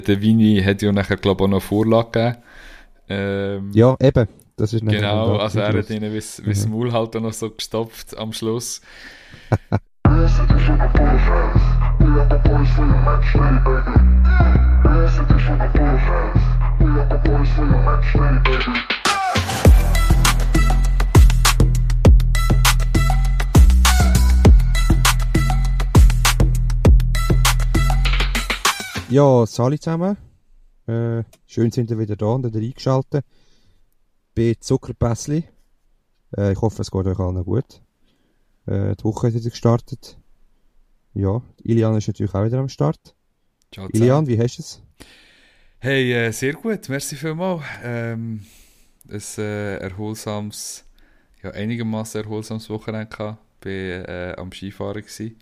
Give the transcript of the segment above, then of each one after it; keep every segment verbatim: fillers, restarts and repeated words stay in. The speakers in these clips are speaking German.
der Vini hat ja nachher, glaube ich, auch noch eine Vorlage gegeben. Ähm, Ja, eben. Das ist genau, also er hat ihnen wie das Maul halt auch noch so gestopft am Schluss. Ja, Sali zusammen. Äh, schön sind ihr wieder da und wieder eingeschaltet. Bei Zuckerpässli. Äh, ich hoffe, es geht euch allen gut. Äh, die Woche ist wieder gestartet. Ja, Ilian ist natürlich auch wieder am Start. Ciao, Ilian, wie hast du es? Hey, äh, sehr gut, merci vielmals. Ähm, ein äh, erholsames, ja einigermaßen erholsames Wochenende gehabt. Bin äh, am Skifahren gewesen.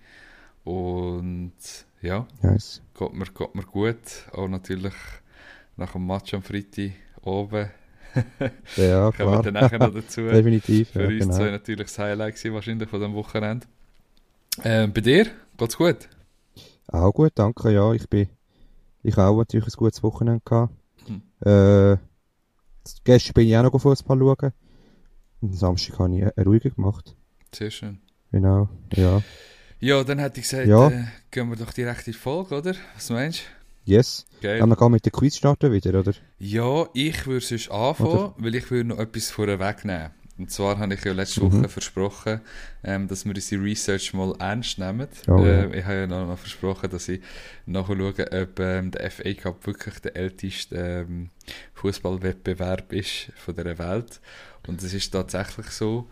Und ja, Nice. geht mir, geht mir gut. Auch natürlich nach dem Match am Freitag oben. Ja, klar. Kommen wir dann nachher noch dazu. Definitiv, Für ja, uns genau. zwei natürlich das Highlight gewesen, wahrscheinlich von diesem Wochenende. Ähm, bei dir? Geht's gut? Auch gut, danke, ja. Ich bin, ich habe auch natürlich ein gutes Wochenende gehabt. Hm. Äh, gestern bin ich auch noch Fußball schauen. Und am Samstag habe ich eine Ruhige gemacht. Sehr schön. Genau, ja. Ja, dann hätte ich gesagt, Ja. äh, gehen wir doch direkt in die Folge, oder? Was meinst du? Yes. Geil. Dann wir mit der Quiz starten wieder, oder? Ja, ich würde sonst anfangen, Oder? weil ich würde noch etwas vorwegnehmen. Und zwar habe ich ja letzte Mhm. Woche versprochen, ähm, dass wir unsere Research mal ernst nehmen. Oh, ja. ähm, ich habe ja noch mal versprochen, dass ich nachschaue, ob ähm, der F A Cup wirklich der älteste ähm, Fußballwettbewerb ist von der Welt. Und es ist tatsächlich so.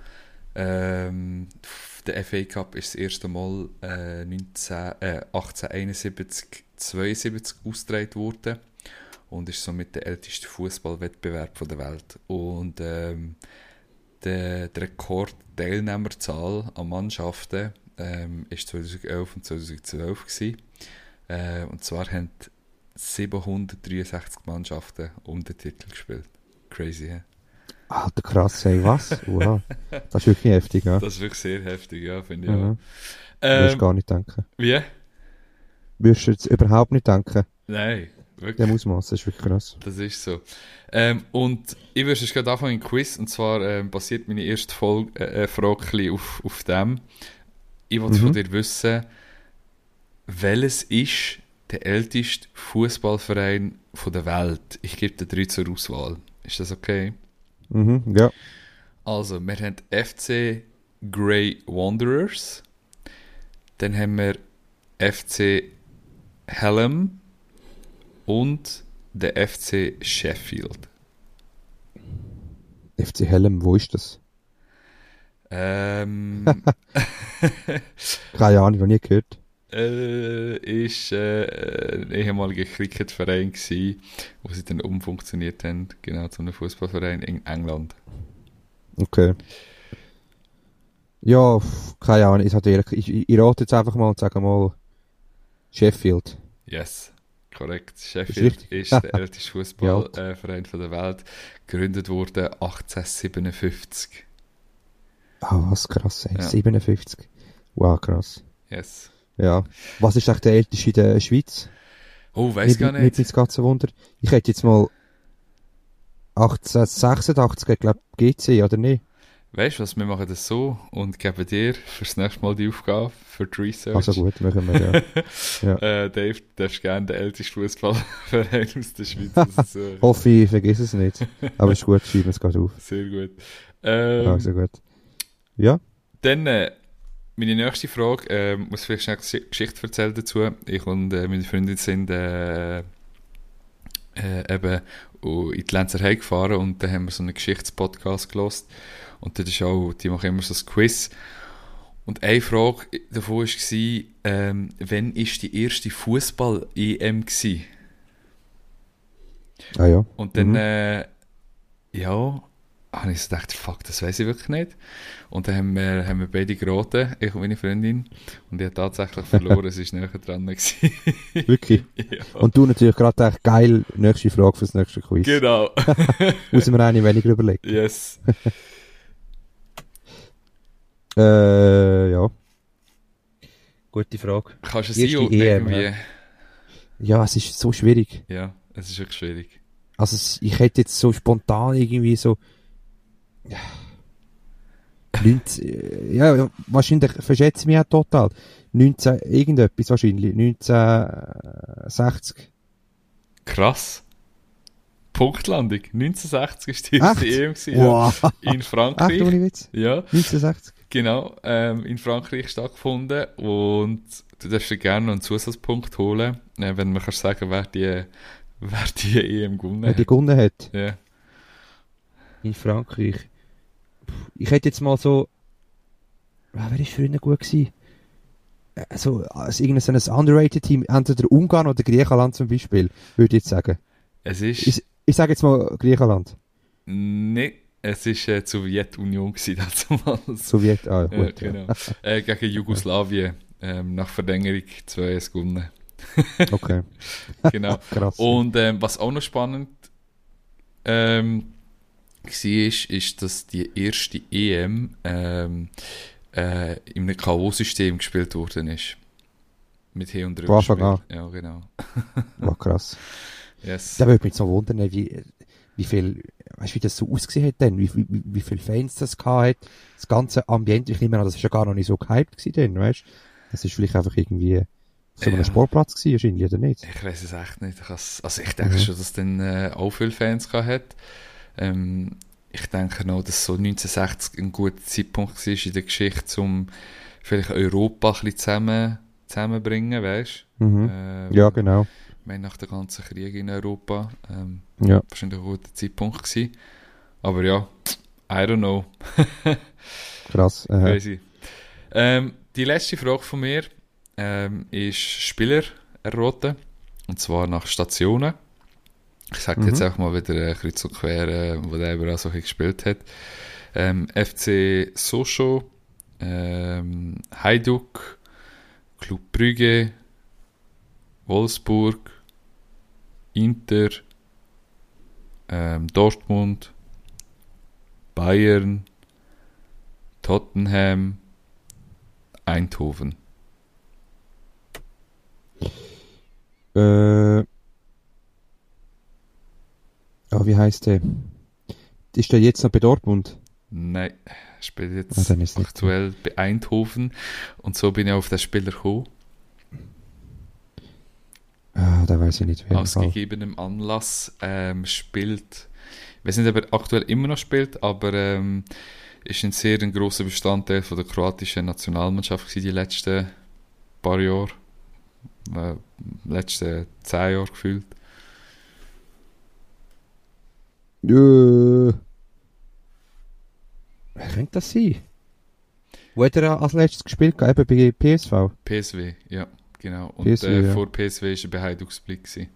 Ähm, der F A Cup ist das erste Mal äh, neunzehn, äh, achtzehnhunderteinundsiebzig zweiundsiebzig ausgetragen worden und ist somit der älteste Fußballwettbewerb der Welt. Und ähm, der, der Rekord-Teilnehmerzahl an Mannschaften ähm, ist zweitausendelf und zweitausendzwölf gewesen. Äh, und zwar haben siebenhundertdreiundsechzig Mannschaften um den Titel gespielt. Crazy, hä? Alter, krass, ey, was? Wow. Das ist wirklich heftig, ja. Das ist wirklich sehr heftig, ja, finde ich Mhm. auch. Würdest Ähm, gar nicht denken. wie? Würdest du jetzt überhaupt nicht denken. Nein, wirklich. Dem Ausmaß, das ist wirklich krass. Das ist so. Ähm, und ich würde jetzt gerade anfangen im Quiz, und zwar ähm, basiert meine erste Folge, äh, äh, Frage ein bisschen auf, auf dem. Ich wollte Mhm. von dir wissen, welches ist der älteste Fußballverein der Welt? Ich gebe dir drei zur Auswahl. Ist das okay? Mhm, ja. Also, wir haben F C Grey Wanderers, dann haben wir F C Hallam und der F C Sheffield. F C Helm, wo ist das? Ähm, Keine Ahnung, noch nie gehört. äh, ist äh, ein ehemaliger Cricketverein gsi, wo sie dann umfunktioniert haben, genau zu einem Fußballverein in England. Okay. Ja, pff, keine Ahnung, ich, hatte ehrlich, ich, ich, ich rate jetzt einfach mal und sage mal Sheffield. Yes, korrekt. Ist Sheffield richtig. ist der älteste Fußballverein äh, der Welt, gegründet wurde achtzehnhundertsiebenundfünfzig. Ah, was krass, ey. Ja. siebenundfünfzig. Wow, krass. Yes. Ja. Was ist eigentlich der älteste in der Schweiz? Oh, weiß gar Nicht nicht. das ganze Wunder. Ich hätte jetzt mal achtzehnhundertsechsundachtzig, ich glaube, G C, oder nicht? Weißt du was, wir machen das so und geben dir fürs nächste Mal die Aufgabe für die Research. Also gut, machen wir, ja. Ja. äh, Dave, du darfst gerne den ältesten Fußballverein aus der Schweiz aussuchen. Hoffe ich, vergiss es nicht. Aber ist gut, schreiben wir es gerade auf. Sehr gut. Ähm, Also gut. Ja? Dann äh, meine nächste Frage, äh, muss vielleicht schnell eine Geschichte erzählen dazu. Ich und äh, meine Freundin sind äh, äh, eben in die Lenzerheide gefahren und dann haben wir so einen Geschichtspodcast gehört. Und dort ist auch, die machen immer so ein Quiz. Und eine Frage davon war, ähm, wann war die erste Fußball-E M gewesen? Ah ja. Und dann, Mhm. äh, ja, habe ich so gedacht, fuck, das weiß ich wirklich nicht. Und dann haben wir, haben wir beide geraten, ich und meine Freundin. Und ich habe tatsächlich verloren, es war näher dran gewesen. Wirklich? Ja. Und du natürlich gerade gedacht, geil, nächste Frage fürs nächste Quiz. Genau. Muss mir eine weniger überlegen. Yes. Äh, ja. Gute Frage. Kannst du es Erste einordnen E M, irgendwie? ja. Ja, es ist so schwierig. Ja, es ist wirklich schwierig. Also es, ich hätte jetzt so spontan irgendwie so neunzehn, ja, wahrscheinlich verschätze ich mich auch total. neunzehn, irgendetwas wahrscheinlich. neunzehnhundertsechzig. Krass. Punktlandung. neunzehnhundertsechzig ist die Echt? erste E M gewesen, Wow. ja. In Echt, Frankreich. ohne Witz? Ja, neunzehnhundertsechzig. genau. Ähm, in Frankreich stattgefunden. Und du darfst dir gerne noch einen Zusatzpunkt holen, äh, wenn man kannst sagen, wer die, wer die E M gewonnen Wer die hat. gewonnen hat Ja. in Frankreich. Puh, ich hätte jetzt mal so, ah, wer ist früher gut gewesen? Also, als irgendein so ein underrated Team, entweder Ungarn oder Griechenland zum Beispiel, würde ich jetzt sagen. Es ist... Ich, ich sage jetzt mal Griechenland. Nee, es war äh, die Sowjetunion gewesen, damals. Sowjet, ah, Ja, gut. Ja, genau. äh, gegen Jugoslawien. Ähm, nach Verlängerung zwei eins gewonnen. Okay. Genau. Krass. Und ähm, was auch noch spannend ähm, war, ist, ist, dass die erste E M ähm, äh, in einem K O-System gespielt worden ist. Mit Hin- und Von Anfang Rückspiel. Ja, genau. War krass. Yes. Da würde mich so wundern, wie, wie viel, weißt du, wie das so ausgesehen hat denn? Wie, wie, wie viele Fans das gehabt hat? Das ganze Ambiente, ich nehme an, das ist ja gar noch nicht so gehypt gewesen denn, weißt du? Das ist vielleicht einfach irgendwie so einem Ja. Sportplatz gewesen, wahrscheinlich, oder nicht? Ich weiß es echt nicht. Ich has, also ich denke Mhm. schon, dass dann äh, auch viele Fans gehabt hat. Ähm, ich denke noch, dass so neunzehnhundertsechzig ein guter Zeitpunkt war in der Geschichte, um vielleicht Europa ein bisschen zusammen, zusammenbringen, weißt du? Mhm. Ähm, Ja, genau. Ich meine, nach dem ganzen Krieg in Europa ähm, Ja. wahrscheinlich ein guter Zeitpunkt gewesen. Aber ja, I don't know. Krass. Aha. Crazy. Ähm, die letzte Frage von mir ähm, ist Spieler erraten. Und zwar nach Stationen. Ich sage Mhm. jetzt einfach mal wieder äh, kreuz und quer, äh, wo der überall so ein bisschen gespielt hat. Ähm, F C Sochaux, ähm, Hajduk, Club Brügge, Wolfsburg, Inter, ähm, Dortmund, Bayern, Tottenham, Eindhoven. Äh, ah, wie heißt der? Ist der jetzt noch bei Dortmund? Nein, er spielt jetzt Ah, dann ist nicht aktuell bei Eindhoven. Und so bin ich auf den Spieler gekommen. Ah, da weiß ich nicht, wer. Aus gegebenem Anlass ähm, spielt, ich weiß nicht, ob er aktuell immer noch spielt, aber ähm, ist ein sehr ein grosser Bestandteil von der kroatischen Nationalmannschaft gewesen, die letzten paar Jahre. Äh, letzten zehn Jahre gefühlt. Äh, wer könnte das sein? Wo hat er als letztes gespielt? Eben bei P S V? P S V, ja, genau. Und P S V, äh, ja. vor P S V war er bei Hajduk-Split gewesen.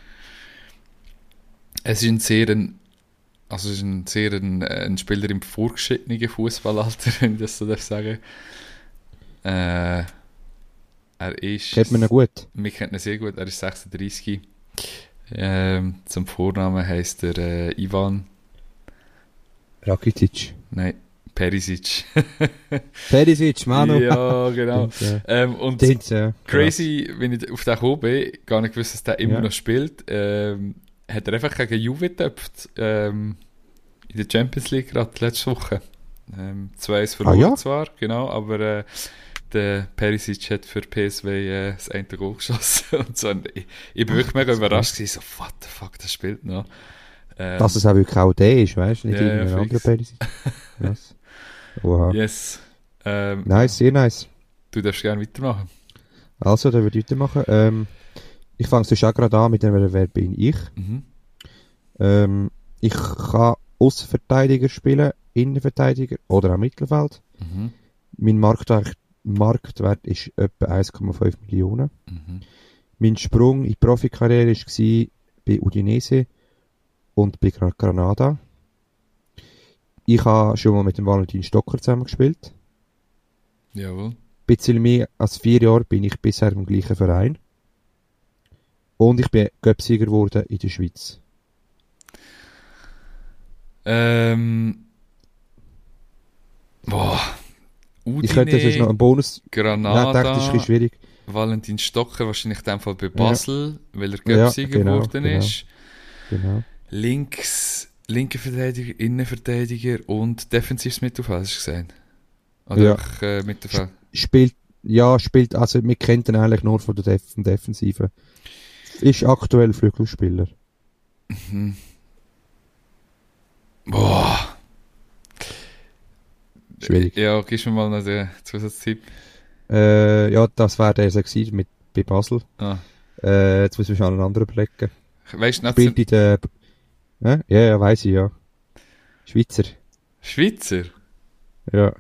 Es ist ein sehr ein, also es ist ein sehr ein, ein Spieler im vorgeschrittenen Fußballalter, wenn ich das so darf sagen. Äh, er ist... Kennt man ihn gut? Wir kennen ihn sehr gut, er ist sechsunddreißig. Ähm, zum Vornamen heisst er äh, Ivan. Rakitic. Nein, Perisic. Perisic, Manu. Ja, genau. Stimmt, Ähm, und ja. Stimmt, ja. crazy, wenn ich auf den gekommen bin, gar nicht gewusst, dass der immer Ja. noch spielt, ähm, hat er einfach gegen Juve getöpft, ähm, in der Champions League gerade letzte Woche. Ähm, zwei eins verloren Ah, ja? zwar, genau, aber äh, der Perisic hat für P S V äh, das eine Goal geschossen. Und so, und ich, ich bin wirklich mega das ist überrascht gewesen, so, what the fuck, der spielt noch. Ähm, Dass es auch wirklich auch der ist, weißt du? Nicht Ja, ja, irgendein anderer fix. Perisic. Krass. Oha. Yes. Ähm, Nice, sehr nice. Du darfst gerne weitermachen. Also, dann würde ich weitermachen. Ähm, ich fange sonst auch gerade an mit dem, wer bin ich. Mhm. Ähm, ich kann Außenverteidiger spielen, Innenverteidiger oder auch Mittelfeld. Mhm. Mein Marktwert, Marktwert ist etwa eins Komma fünf Millionen. Mhm. Mein Sprung in die Profikarriere war bei Udinese und bei Gra- Granada. Ich habe schon mal mit dem Valentin Stocker zusammengespielt. Jawohl. Ein bisschen mehr als vier Jahre bin ich bisher im gleichen Verein. Und ich bin Cup-Sieger geworden in der Schweiz. Ähm. Boah. Ich könnte sonst noch Udine, einen Bonus... Ja, ich Granada. dachte, das ist ein bisschen schwierig. Valentin Stocker wahrscheinlich in dem Fall bei Basel, ja. weil er Göpsieger ja, genau, geworden genau. ist. Genau. Links, linker Verteidiger, Innenverteidiger und defensives Mittelfeld, hast du gesagt? Oder Ja. einfach, äh, Mittelfeld? Spielt, ja, spielt, also wir kennen ihn eigentlich nur von der Def- von Defensive. Ist aktuell Flügelspieler. Mhm. Boah. Schwierig. Ja, gibst mir mal noch den Zusatztipp. Äh, ja, das wäre der gewesen mit bei Basel. Ah. Äh, jetzt muss ich schon einen anderen überlegen. Weißt du nicht, Spielt in der, äh? ja, ja, weiss ich, ja. Schweizer. Schweizer? Ja.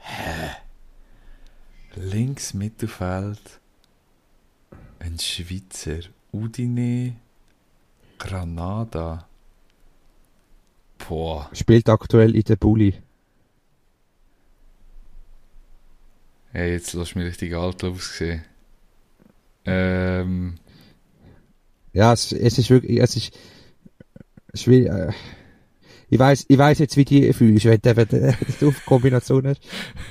Links Mittelfeld. Ein Schweizer. Udine. Granada. Boah. Spielt aktuell in der Bulli. Ja, jetzt lass mich richtig alt aussehen. Ähm. Ja, es, es ist wirklich, es ist schwierig. Äh, ich weiss, ich weiss jetzt, wie die fühlst, wenn du eben die Kombination hast.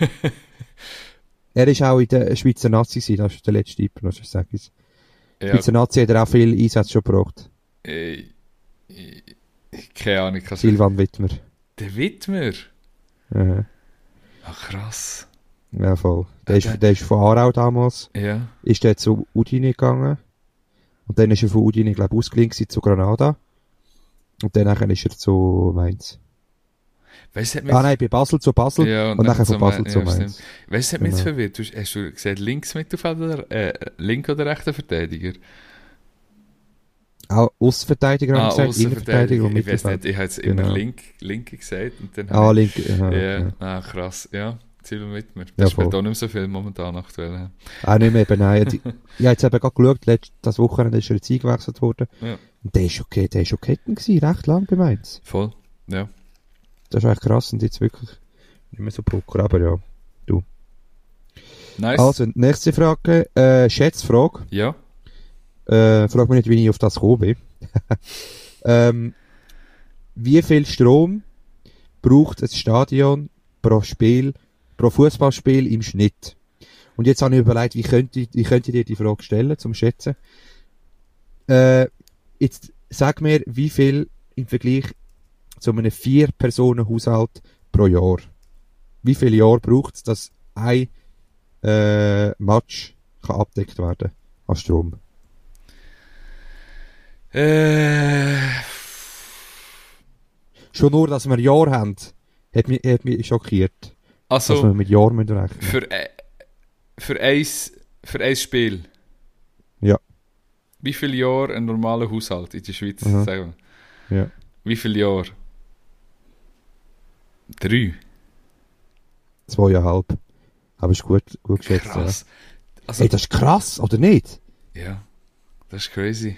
Er ist auch in der Schweizer Nazi gewesen, das ist der letzte Typ, was ich sage. Die Ja, Schweizer Nazi hat er auch viel Einsatz schon gebraucht. äh, äh, keine Ahnung. Also, Silvan Wittmer. der Widmer? Aha. Ach, krass. Ja, voll. Der, Ja, ist, der- der ist von Aarau damals, Ja. ist der zu Udine gegangen. Und dann ist er von Udine, glaube ich, ausgeliehen gewesen zu Granada. Und dann nachher ist er zu Mainz. Weißt du, hat mich Ah nein, bei Basel zu Basel Ja, und, nachher von Basel Ma- zu ja, Mainz. stimmt. Weißt du, hat mich jetzt Genau. verwirrt. Du hast, hast du gesagt, links Mittelfeld oder, äh, link oder rechter Verteidiger? Auch Außenverteidiger haben wir gesagt, Innenverteidiger und Ich weiß Mittelfeld. nicht, ich habe jetzt Genau. immer link, linke gesagt und dann Ah, habe link, aha, ich, ja, okay. ah, krass, ja, Silvan Wittmer. Ja, Das spielt voll. auch nicht mehr so viel momentan aktuell. Ja. Auch nicht mehr eben, nein. Die- Ich habe jetzt eben gerade geschaut, letzt, das Wochenende ist er jetzt eingewechselt worden. Ja. Und der ist okay, der ist okay gewesen, recht lang bei Mainz. Voll, ja. Das ist eigentlich krass und jetzt wirklich nicht mehr so Poker, aber ja. Nice. Also, nächste Frage, äh, Schätzfrage. Ja, Äh, frag mich nicht, wie ich auf das gekommen bin. ähm, wie viel Strom braucht ein Stadion pro Spiel, pro Fußballspiel im Schnitt? Und jetzt habe ich überlegt, wie könnte, wie könnte ich dir die Frage stellen, zum Schätzen. Äh, jetzt sag mir, wie viel im Vergleich zu einem Vier-Personen-Haushalt pro Jahr? Wie viele Jahre braucht es, dass ein äh, Match kann abdeckt werden an Strom? äh, Schon nur, dass wir ein Jahr haben, hat mich, hat mich schockiert. Dass wir also, mit Jahren müssen rechnen. für, äh, für eins, für ein Spiel. Ja. Wie viele Jahre ein normaler Haushalt in der Schweiz, Mhm. sagen wir? Ja. Wie viele Jahre? Drei. Zweieinhalb. Aber ist gut, gut geschätzt. Ja. Krass. Also, Ey, das ist krass, oder nicht? ja, das ist crazy.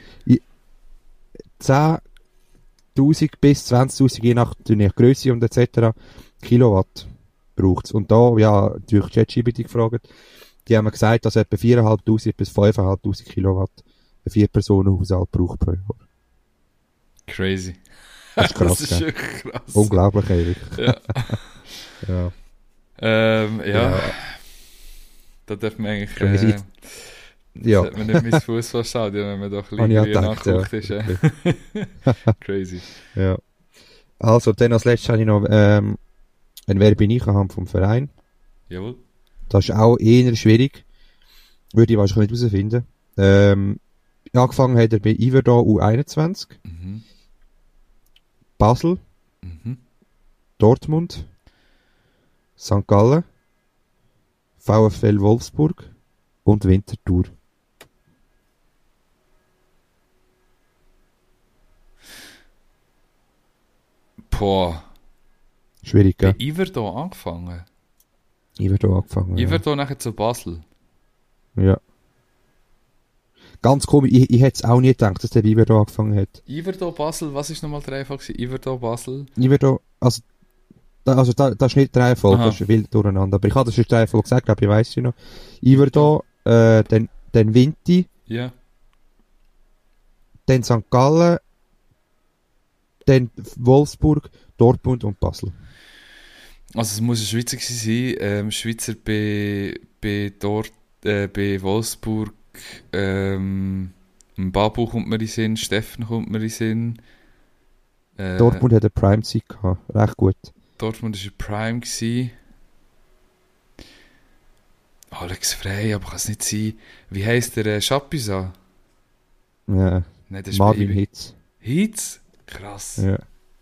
zehntausend bis zwanzigtausend, je nach je nach Grösse und et cetera Kilowatt braucht's. Und da, ja, durch ChatGPT gefragt, die haben mir gesagt, dass etwa viertausendfünfhundert bis fünftausendfünfhundert Kilowatt ein Vier-Personen-Haushalt braucht pro Jahr. Crazy. Das ist krass, Das ist gell? wirklich krass. Unglaublich, ehrlich. Ja. Ja. Ähm, ja. Ja. Da darf man eigentlich, Ja, wir äh, sind- Ja. sollte man nicht mein Fußballstadion, wenn man doch Habe ich lieber auch wie gedacht, ja. nachgeguckt ist. Ja. Crazy. Ja. Also, dann als letztes habe ich noch, ähm, ein Wer bin ich anhand vom Verein. Jawohl. Das ist auch eher schwierig. Würde ich wahrscheinlich nicht herausfinden. Ähm, angefangen hat er bei Iverdon U einundzwanzig, Mhm. Basel, Mhm. Dortmund, Sankt Gallen, VfL Wolfsburg und Winterthur. Boah. Schwierig, Bei gell? Iverdon angefangen. Iverdon angefangen. Ja. Iverdon nachher zu Basel. ja. Ganz komisch, ich, ich hätte es auch nie gedacht, dass der bei Iverdon angefangen hat. Iverdon Basel, was ist nochmal der Einfall gewesen? Iverdon Basel. Iverdon, also, da, also da, das ist nicht der Reihenfolge, Aha. das ist wild durcheinander. Aber ich habe das schon der Reihenfolge gesagt, glaube ich, weiss ich noch. Iverdon, äh, dann, dann Vinti, Ja. dann Sankt Gallen, dann Wolfsburg, Dortmund und Basel. Also es muss ein Schweizer gewesen sein. Ähm, Schweizer bei, bei Dort, äh, bei Wolfsburg, ähm, Babu kommt mir in den Sinn, Steffen kommt mir in den Sinn. Äh, Dortmund hat eine Prime-Zeit gehabt, recht gut. Dortmund war Prime. Gewesen. Alex Frey, aber kann es nicht sein. Wie heisst der äh, Chapuisat? Ja. Nein, das ist Marvin bei- Hitz. Hitz? Krass. Ja.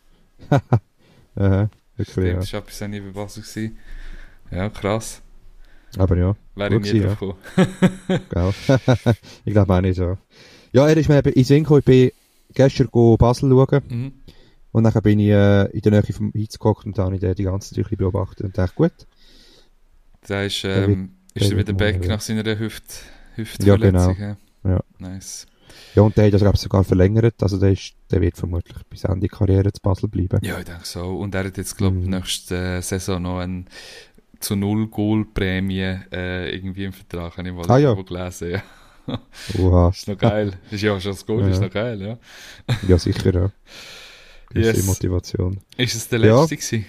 Aha, wirklich, Stimmt, ja. Chapuisat nie bei Basel gewesen. Ja, krass. Aber ja, Wäre ich Gut nie gewesen, drauf gekommen. gell. Ich glaube auch nicht so. Ja, er ist mir eben in den Sinn gekommen, ich bin gestern go Basel schauen Mhm. und dann bin ich äh, in der Nähe vom Hitz gehockt und da habe ich den die ganze Zeit ein bisschen beobachtet und dachte, gut. Der ist, Der ähm, ist der er wird wieder back morgen, ja. nach seiner Hüft, Ja, Hüftverletzung. genau. Ja. Ja. Nice. Ja, und der hat das, glaube ich, sogar verlängert, also der, ist, der wird vermutlich bis Ende der Karriere zu Basel bleiben. Ja, ich denke so. Und er hat jetzt, glaube ich, Mhm. nächste äh, Saison noch eine zu null Goal-Prämie äh, irgendwie im Vertrag. Habe ich mal Ah, ja. irgendwo gelesen. Ja. Oha. Ist noch geil. Ist ja schon das Goal, Ja. ist noch geil, ja. Ja, sicher, ja. Gewisse Yes. Motivation. Ist es der Ja. letzte gewesen?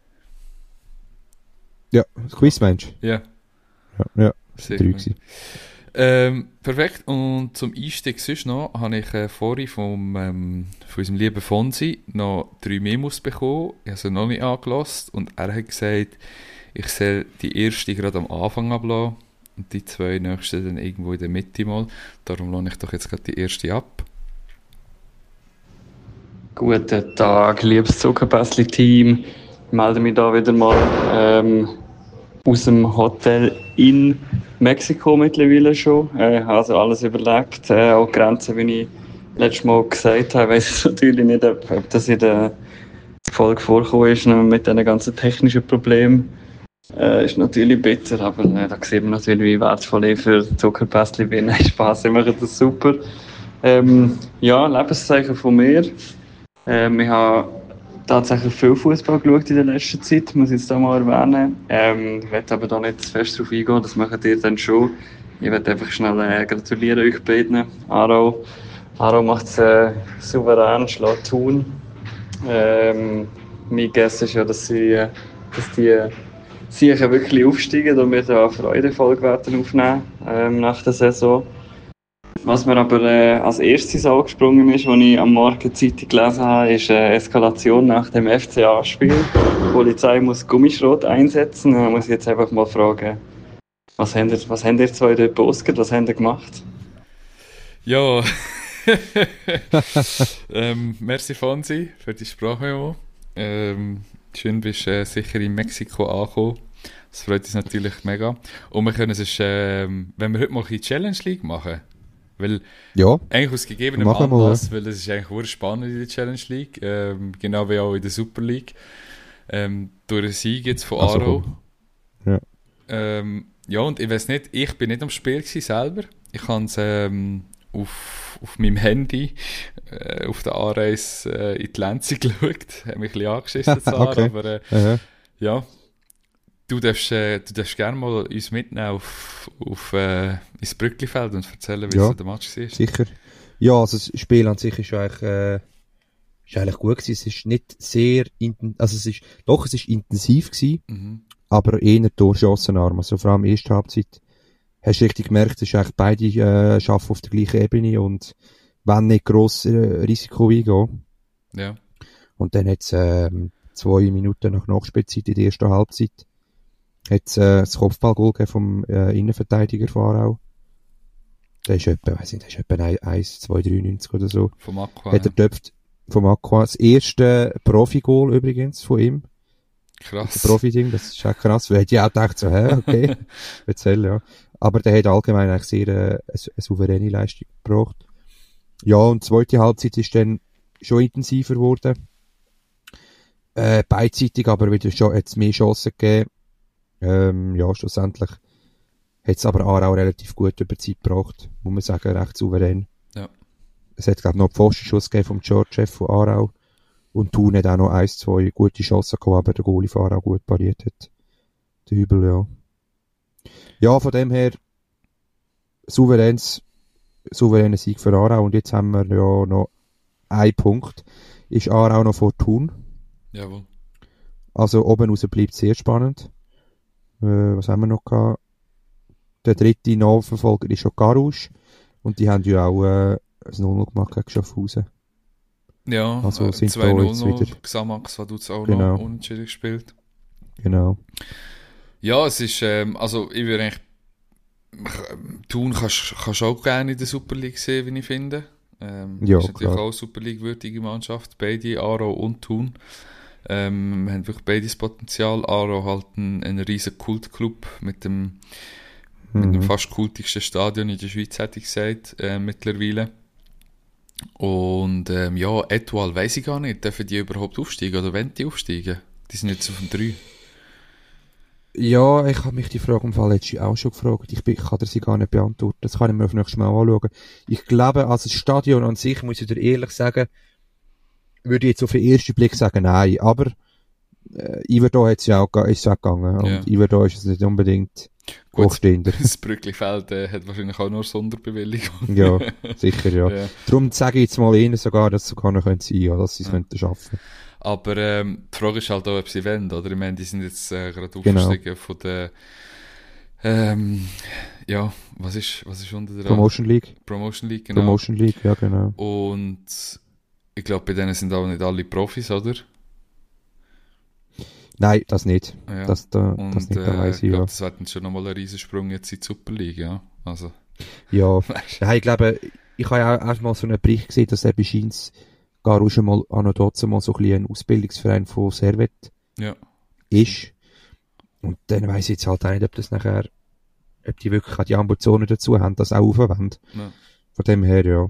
Ja, Quizmensch. Ja, Ja, ja, sehr drei gut. gewesen. Ähm, perfekt. Und zum Einstieg sonst noch habe ich äh, vorhin vom, ähm, von unserem lieben Fonsi noch drei Memos bekommen. Ich habe sie noch nicht angelassen. Und er hat gesagt, ich soll die erste gerade am Anfang ablassen und die zwei nächsten dann irgendwo in der Mitte mal. Darum lasse ich doch jetzt gerade die erste ab. Guten Tag, liebes Zuckerpässli-Team. Ich melde mich da wieder mal ähm, aus dem Hotel in Mexiko mittlerweile schon. Äh, also alles überlegt, äh, auch die Grenzen, wie ich letztes Mal gesagt habe. Ich weiss natürlich nicht, ob, ob das in der Folge vorgekommen ist, ne, mit diesen ganzen technischen Problemen. Äh, ist natürlich bitter, aber äh, da sieht man natürlich, wie wertvoll ich für Zuckerpässli bin. Nein, Spaß, ich mache das super. Ähm, ja, Lebenszeichen von mir. Ähm, ich habe tatsächlich viel Fußball geschaut in der letzten Zeit, muss ich jetzt da mal erwähnen. Ähm, ich werde aber da nicht zu fest drauf eingehen, das macht ihr dann schon. Ich werde einfach schnell äh, gratulieren euch beiden. Aro, Aro macht es äh, souverän, schlägt Thun. Ähm, mein Guess ist ja, dass, sie, äh, dass die äh, sicher wirklich aufsteigen und wir da eine Freudefolge werden aufnehmen ähm, nach der Saison. Was mir aber äh, als erstes angesprungen ist, als ich am Morgen die Zeitung gelesen habe, ist äh, Eskalation nach dem F C A-Spiel. Die Polizei muss Gummischrot einsetzen. Da muss ich jetzt einfach mal fragen, was habt ihr, was habt ihr zwei dort gepostet, was habt ihr gemacht? Ja. ähm, merci Fonsi für die Sprachmemo. Ähm, schön bist du äh, sicher in Mexiko angekommen. Das freut uns natürlich mega. Und wir können es, ähm, wenn wir heute mal ein Challenge League machen, weil Ja, eigentlich aus gegebenem Machen wir, Anlass, weil das ist eigentlich sehr spannend in der Challenge League, ähm, genau wie auch in der Super League. Ähm, durch den Sieg jetzt von Also, Aro. ja. Ähm, ja, und ich weiß nicht, ich bin nicht am Spiel gewesen selber. Ich habe es ähm, auf, auf meinem Handy äh, auf der Anreise äh, in die Lenze geschaut. Habe mich ein bisschen angeschissen zwar, Okay. aber äh, Aha. ja. Du darfst, äh, du darfst gerne mal uns mitnehmen auf, auf, äh, ins Brücklifeld und erzählen, wie Ja. so der Match war. Sicher. Ja, also das Spiel an sich ist eigentlich, äh, ist eigentlich gut gewesen. Es ist nicht sehr intensiv, also es ist, doch, es ist intensiv gewesen, Mhm. aber eher durchschossenarm. Also vor allem erste Halbzeit hast du richtig gemerkt, es ist eigentlich beide, äh, arbeiten auf der gleichen Ebene und wollen nicht gross äh, Risiko eingehen. Ja. Und dann hat's, ähm, zwei Minuten nach Nachspielzeit in der ersten Halbzeit hat's, äh, das Kopfballgoal gegeben vom, äh, Innenverteidiger von Aarau. Der ist etwa, weiss nicht, der ist etwa eins, zwei, dreiundneunzig oder so. Vom Aqua. Hat er dort vom Aqua das erste Profi-Goal übrigens von ihm. Krass. Das Profi-Ding, das ist auch krass. Weil hätte ich auch gedacht, so, hä, okay, erzähl, ja. Aber der hat allgemein eigentlich sehr, äh, eine, eine souveräne Leistung gebracht. Ja, und die zweite Halbzeit ist dann schon intensiver geworden. Äh, beidseitig, aber wieder schon, hat's mehr Chancen gegeben. Ähm, ja, schlussendlich hat es aber Aarau relativ gut über die Zeit gebracht, muss man sagen, recht souverän. Ja. Es hat, glaube ich, noch einen Pfostenschuss gegeben vom George von Aarau. Und Thun hat auch noch ein, zwei gute Chancen gehabt, aber der Goalie von Aarau gut pariert hat. Der Hübel, ja. Ja, von dem her, souveränes, souveräner Sieg für Aarau. Und jetzt haben wir ja noch einen Punkt. Ist Aarau noch vor Thun. Jawohl. Also oben raus bleibt sehr spannend. Äh, was haben wir noch gehabt? der dritte Nachverfolger ist schon Garus. Und die haben ja auch äh, ein null null gemacht gegen Schaffhausen. Ja, also äh, sind zwei null da jetzt wieder. Xamax hat jetzt auch Genau. noch unentschieden gespielt. Genau. Ja, es ist, ähm, also ich würde eigentlich, Thun kannst kannst auch gerne in der Super League sehen, wie ich finde. Ähm, Ja, ist natürlich klar. auch eine Super League-würdige Mannschaft, beide, Aarau und Thun. Ähm, wir haben wirklich beides Potenzial. Aarau halt ein, ein riesen Kultclub mit dem, mit dem Mhm. fast kultigsten Stadion in der Schweiz, hätte ich gesagt, äh, mittlerweile. Und ähm, ja, Etoile, weiss ich gar nicht, dürfen die überhaupt aufsteigen oder wollen die aufsteigen? Die sind jetzt auf dem drei. Ja, ich habe mich die Frage im Fall letztens auch schon gefragt. Ich, bin, ich kann dir sie gar nicht beantworten. Das kann ich mir auf nächstes Mal anschauen. Ich glaube, als das Stadion an sich, muss ich dir ehrlich sagen, würde ich jetzt auf den ersten Blick sagen, nein. Aber äh, Iverdon hat's ja auch, ge- ist es auch gegangen. Ja. Und Iverdon ist es nicht unbedingt Gut, hochstehender. das Brücklifeld äh, hat wahrscheinlich auch nur Sonderbewilligung. Ja, sicher, ja. Ja. Darum sage ich jetzt mal ihnen sogar, dass es sogar noch sein könnte, ja, dass sie es Ja. könnten schaffen. Aber ähm, die Frage ist halt auch, ob sie wollen, oder? Ich meine, die sind jetzt äh, gerade Genau. aufgestiegen von der, ähm, ja, was ist, was ist unter der Promotion League. Promotion League, genau. Promotion League, ja, genau. Und ich glaube, bei denen sind auch nicht alle Profis, oder? Nein, das nicht. Ja. Das, da, Und das nicht, da äh, weiss ich ich, glaube, ja. das wird dann schon nochmal ein Riesensprung jetzt in die Super League, ja. Also, Ja, nein, ich glaube, ich habe ja auch erst mal so einen Bericht gesehen, dass er bei Scheins gar auch schon mal an und trotzdem mal so ein bisschen ein Ausbildungsverein von Servet ja. ist. Und dann weiss ich jetzt halt auch nicht, ob das nachher, ob die wirklich auch die Ambitionen dazu haben, das auch aufwenden. Ja. Von dem her, ja.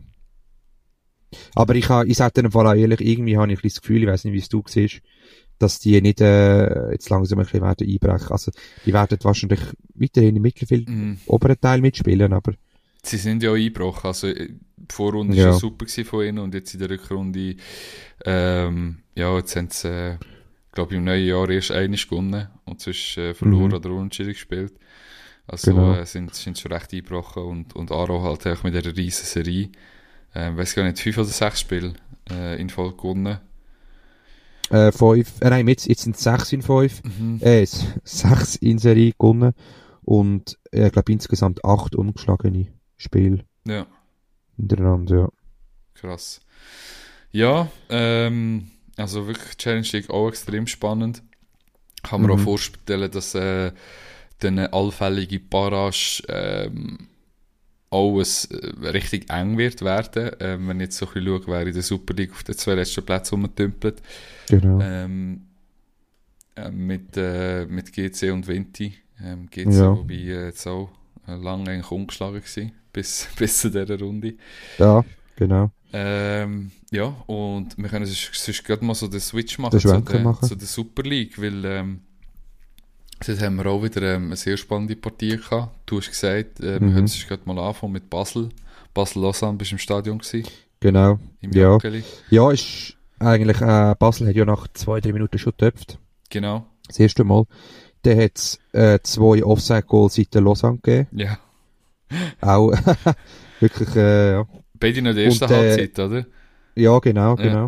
Aber ich habe, ich sage dir im Fall auch ehrlich, irgendwie habe ich ein bisschen das Gefühl, ich weiss nicht, wie es du siehst, dass die nicht, äh, jetzt langsam ein bisschen werden einbrechen. Also, die werden wahrscheinlich weiterhin im Mittelfeld, Mhm. oberen Teil mitspielen, aber, Sie sind ja auch eingebrochen. Also, äh, die Vorrunde Ja. war ja super gewesen von ihnen und jetzt in der Rückrunde, ähm, ja, jetzt haben sie, äh, glaube ich, im neuen Jahr erst einiges gewonnen und sonst äh, verloren Mhm. oder unentschieden gespielt. Also Genau. äh, sind, sind schon recht eingebrochen und, und Aarau halt auch mit dieser riesen Serie. Ähm, weiß gar nicht, fünf oder sechs Spiele äh, in Folge gewonnen. äh, fünf, äh, nein, jetzt, jetzt sind es sechs in fünf, Mhm. äh, s- sechs in Serie gewonnen und, äh, ich glaube insgesamt acht ungeschlagene Spiele Ja, hintereinander, ja. krass. Ja, ähm, also wirklich Challenge League auch extrem spannend. Kann man Mhm. auch vorstellen, dass äh, dann eine allfällige Barrage ähm, alles äh, richtig eng wird werden. Ähm, wenn ich jetzt so ein bisschen schaue, wer in der Super League auf den zwei letzten Plätzen rumtümpelt. Genau. Ähm, äh, mit, äh, mit G C und Vinti. Ähm, G C, Ja. wobei äh, jetzt auch äh, lange eigentlich ungeschlagen war, bis, bis zu dieser Runde. Ja, genau. Ähm, ja, und wir können sonst, sonst gerade mal so den Switch machen, Den zu, Schwenker der, machen. zu der Super League, weil ähm, dort haben wir auch wieder ähm, eine sehr spannende Partie gehabt. Du hast gesagt, äh, wir Mhm. können sonst gerade mal anfangen mit Basel. Basel-Lausanne, bist du im Stadion gewesen, Genau. im Ja. Joggeli. Ja, ist eigentlich, äh, Basel hat ja nach zwei, drei Minuten schon getöpft. Genau, Das erste Mal. Dann hat es, äh, zwei Offside-Goals seit der Lausanne gegeben. ja. Auch, wirklich, äh, ja. Beide noch die erste Und, äh, Halbzeit, oder? Ja, genau, Ja. genau.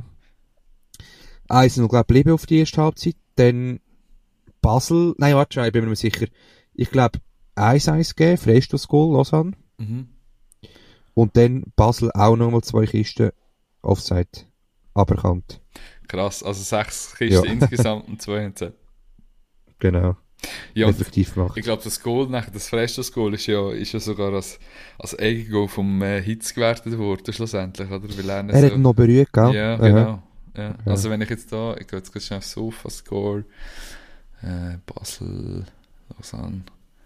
eins null, glaube ich, geblieben auf die erste Halbzeit. Dann Basel, nein, warte schon, ich bin mir nicht sicher. Ich glaube, eins eins gegeben, Freistoß-Goal, Lausanne. Mhm. Und dann Basel auch nochmal zwei Kisten Offside aberkannt. Krass, also sechs Kisten Ja. insgesamt und zwei haben sie. Genau. Ja, und Effektiv gemacht. ich glaube, das Goal, nachher, das Freistoß-Goal ist ja, ist ja sogar als, als Eigengoal vom äh, Hitz gewertet worden, schlussendlich, oder? Weil er, Er so, hat ihn noch berührt, gell? Ja, Aha. genau. Ja. Ja. Also wenn ich jetzt da, ich gehe jetzt ganz schnell so auf das Score, äh, Basel, Lausanne,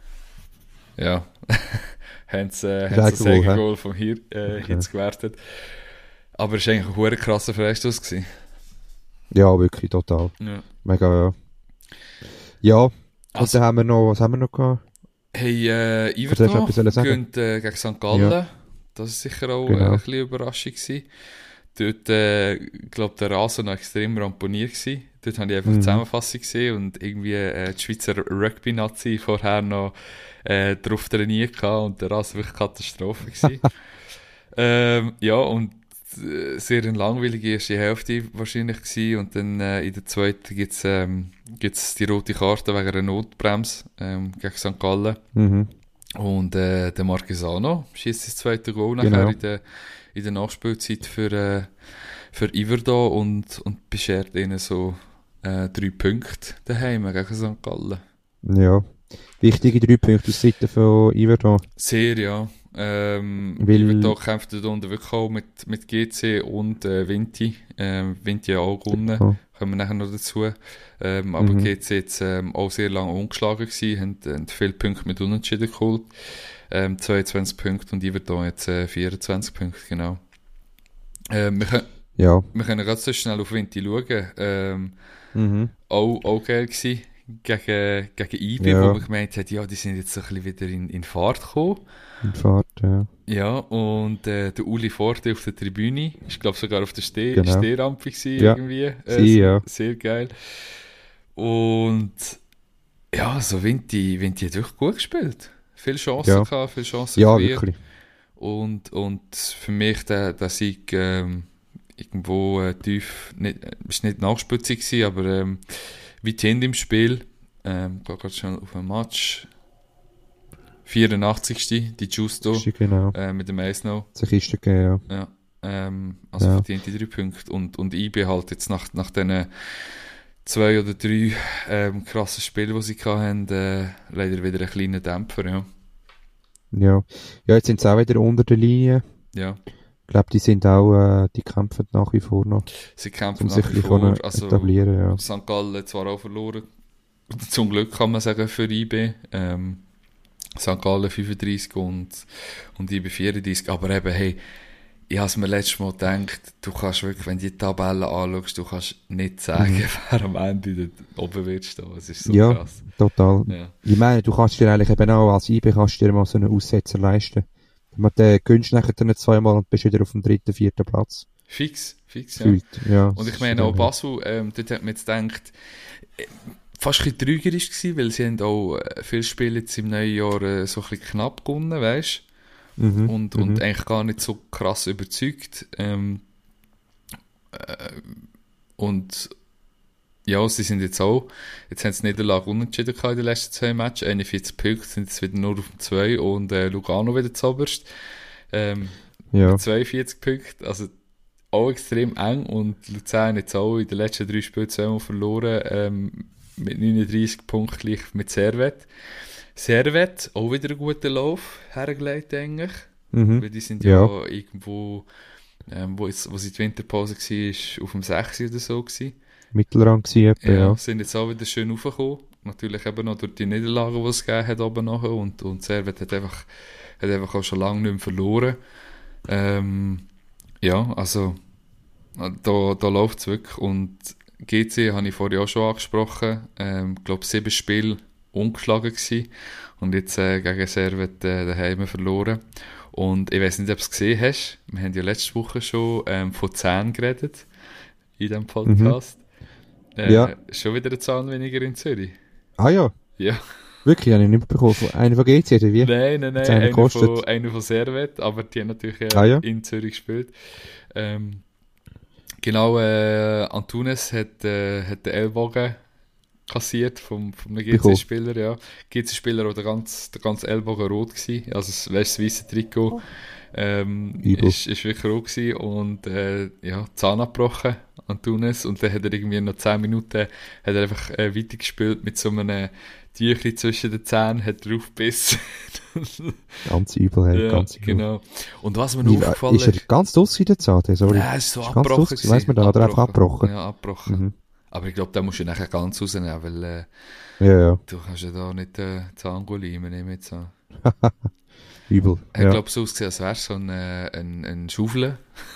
ja, haben sie, äh, haben sie das Eigengoal, hä? Eigengoal vom Hir, äh, Okay. Hitz gewertet. Aber es war eigentlich ein verdammt krasser Freistoß gewesen. Ja, wirklich, total. Ja. Mega, ja. Ja, und Also, dann haben wir noch, was haben wir noch gehabt? hey, äh, Oder hast du Iverton etwas wollen sagen? gegen, äh, gegen Sankt Gallen. Ja. Das ist sicher auch Genau. äh, ein bisschen Überraschung gewesen. Dort, äh, ich glaube, der Rasen war extrem ramponiert gewesen. Dort habe ich einfach Mhm. die Zusammenfassung gesehen und irgendwie äh, die Schweizer Rugby-Nazi vorher noch äh, drauf trainiert gehabt und der Rasen wirklich Katastrophe gewesen. ähm, ja, und äh, sehr eine langweilige erste Hälfte wahrscheinlich gewesen und dann äh, in der zweiten gibt es ähm, gibt's die rote Karte wegen einer Notbremse ähm, gegen Sankt Gallen. Mhm. Und äh, der Marquesano schießt das zweite Goal Genau. nachher in der, in der Nachspielzeit für, äh, für Iverdon und, und beschert ihnen so äh, drei Punkte daheim gegen Sankt Gallen. Ja. Wichtige drei Punkte aus Seite von Iverdon. Sehr, ja. Ähm, Weil- Iverdon kämpft da unten wirklich auch mit, mit G C und äh, Vinti. Ähm, Vinti hat auch gewonnen. Oh. Kommen wir nachher noch dazu. Ähm, aber Mhm. G C jetzt ähm, auch sehr lange ungeschlagen gewesen, haben, haben viele Punkte mit Unentschieden geholt. Ähm, zweiundzwanzig Punkte und Iverdon jetzt äh, vierundzwanzig Punkte, genau. Ähm, wir, können, Ja. wir können ganz so schnell auf Vinti schauen. Ähm, Mhm. auch, auch geil gewesen gegen, gegen I B, Ja. wo man gemeint hat, ja, die sind jetzt so ein bisschen wieder in, in Fahrt gekommen. In Fahrt, ja. Ja, und äh, der Uli Forte auf der Tribüne, ich glaube sogar auf der Steh Genau. Stehrampe gewesen, Ja. irgendwie. Äh, Sie, ja. Sehr geil. Und ja, so Vinti, Vinti hat wirklich gut gespielt. Viele Chancen Ja. gehabt, viele Chancen Ja, kreiert. wirklich. Und, und für mich der, der Sieg ähm, irgendwo äh, tief, nicht, äh, ist nicht nachspitzig gewesen, aber ähm, wie die Hände im Spiel, ähm, ich gehe gerade schnell auf ein Match, vierundachtzigste die Justo Genau. äh, mit dem eins noch. Zur Kiste gegeben, ja. Ja, ähm, also Ja. verdient die drei Punkte. Und, und I B halt jetzt nach, nach diesen zwei oder drei ähm, krassen Spielen, die sie hatten, äh, leider wieder einen kleinen Dämpfer. Ja, Ja. Ja, jetzt sind sie auch wieder unter der Linie. ja. Ich glaube, die sind auch, äh, die kämpfen nach wie vor noch, Sie kämpfen um nach sich wie ein bisschen vor. Also, etablieren, ja. Sankt Gallen zwar auch verloren, zum Glück kann man sagen für I B. Ähm, Sankt Gallen fünfunddreißig und, und I B vierunddreißig. Aber eben, hey, ich habe es mir letztes Mal gedacht, du kannst wirklich, wenn du die Tabelle anschaust, du kannst nicht sagen, Mhm. wer am Ende dort oben wird stehen. Das ist so Ja. krass. Total. Ja. Ich meine, du kannst dir eigentlich eben auch als I B kannst dir mal so einen Aussetzer leisten. Man den gönnst nachher dann zweimal und bist wieder auf dem dritten, vierten Platz. Fix, fix, ja. Gefühlt, ja. Und ich meine auch Basel, ähm, dort hat man jetzt gedacht, äh, fast ein bisschen trügerisch gewesen, weil sie haben auch äh, viele Spiele jetzt im neuen Jahr äh, so ein bisschen knapp gewonnen, weißt Mhm. und, mhm. und eigentlich gar nicht so krass überzeugt. Ähm, äh, und ja, sie sind jetzt auch, jetzt haben sie Niederlage unentschieden gehabt in den letzten zwei Matches, einundvierzig Punkte, sind jetzt wieder nur auf dem zwei und äh, Lugano wieder zuoberst. Ähm, Ja. mit zweiundvierzig Punkten, also auch extrem eng und Luzern jetzt auch in den letzten drei Spielen zweimal verloren, ähm, mit neununddreißig Punkten gleich mit Servet. Servet, auch wieder einen guten Lauf hergelegt, eigentlich. Mhm. Weil die sind ja, Ja. irgendwo, ähm, wo, jetzt, wo sie die Winterpause war, auf dem sechs oder so gewesen. Mittelrang gewesen, etwa, Ja, ja. sind jetzt auch wieder schön raufgekommen. Natürlich eben noch durch die Niederlagen, die es gegeben hat oben nachher. Und, und Servet hat einfach, hat einfach auch schon lange nicht mehr verloren. Ähm, ja, also da, da läuft es wirklich. Und G C habe ich vorher auch schon angesprochen. Ich ähm, glaube, sieben Spiele ungeschlagen gewesen. Und jetzt äh, gegen Servet äh, daheim verloren. Und ich weiß nicht, ob du es gesehen hast. Wir haben ja letzte Woche schon ähm, von zehn geredet in diesem Podcast. Äh, Ja. Schon wieder eine Zahl weniger in Zürich. Ah ja, Ja. wirklich, habe ich nicht bekommen. Von- Einer von G C, oder wie? Nein, nein, nein. Hat's einen Einer gekostet? von, einer von Servet, aber die haben natürlich äh, Ah, ja. in Zürich gespielt. Ähm, genau, äh, Antunes hat, äh, hat den Ellbogen kassiert vom, vom G Bekommen. C-Spieler, ja. G C-Spieler war der ganze, der ganze Ellbogen rot gewesen, also das, weißt, das weiße Trikot ähm, Übel. ist, ist wirklich rot gewesen und äh, ja, Zahn abgebrochen, Antunes, und dann hat er irgendwie noch zehn Minuten hat er einfach äh, weitergespielt mit so einem Tüchli zwischen den Zähnen, hat draufgebissen. Ganz übel, hey, Ja, ganz übel. genau. Und was mir noch Wie, aufgefallen ist er ganz draus in der Zahn, sorry? Ja, es ist so Ist ganz abgebrochen. draus gewesen, weiss man da, oder einfach abgebrochen? Ja, abgebrochen. Mhm. Aber ich glaube, da musst du nachher ganz rausnehmen, weil äh, Ja, ja, du kannst ja da nicht äh, Zahn leimen, nehme ich jetzt an. übel. Ich Ja. glaube, so ausgesehen, als wäre es so ein, äh, ein, ein Schaufel.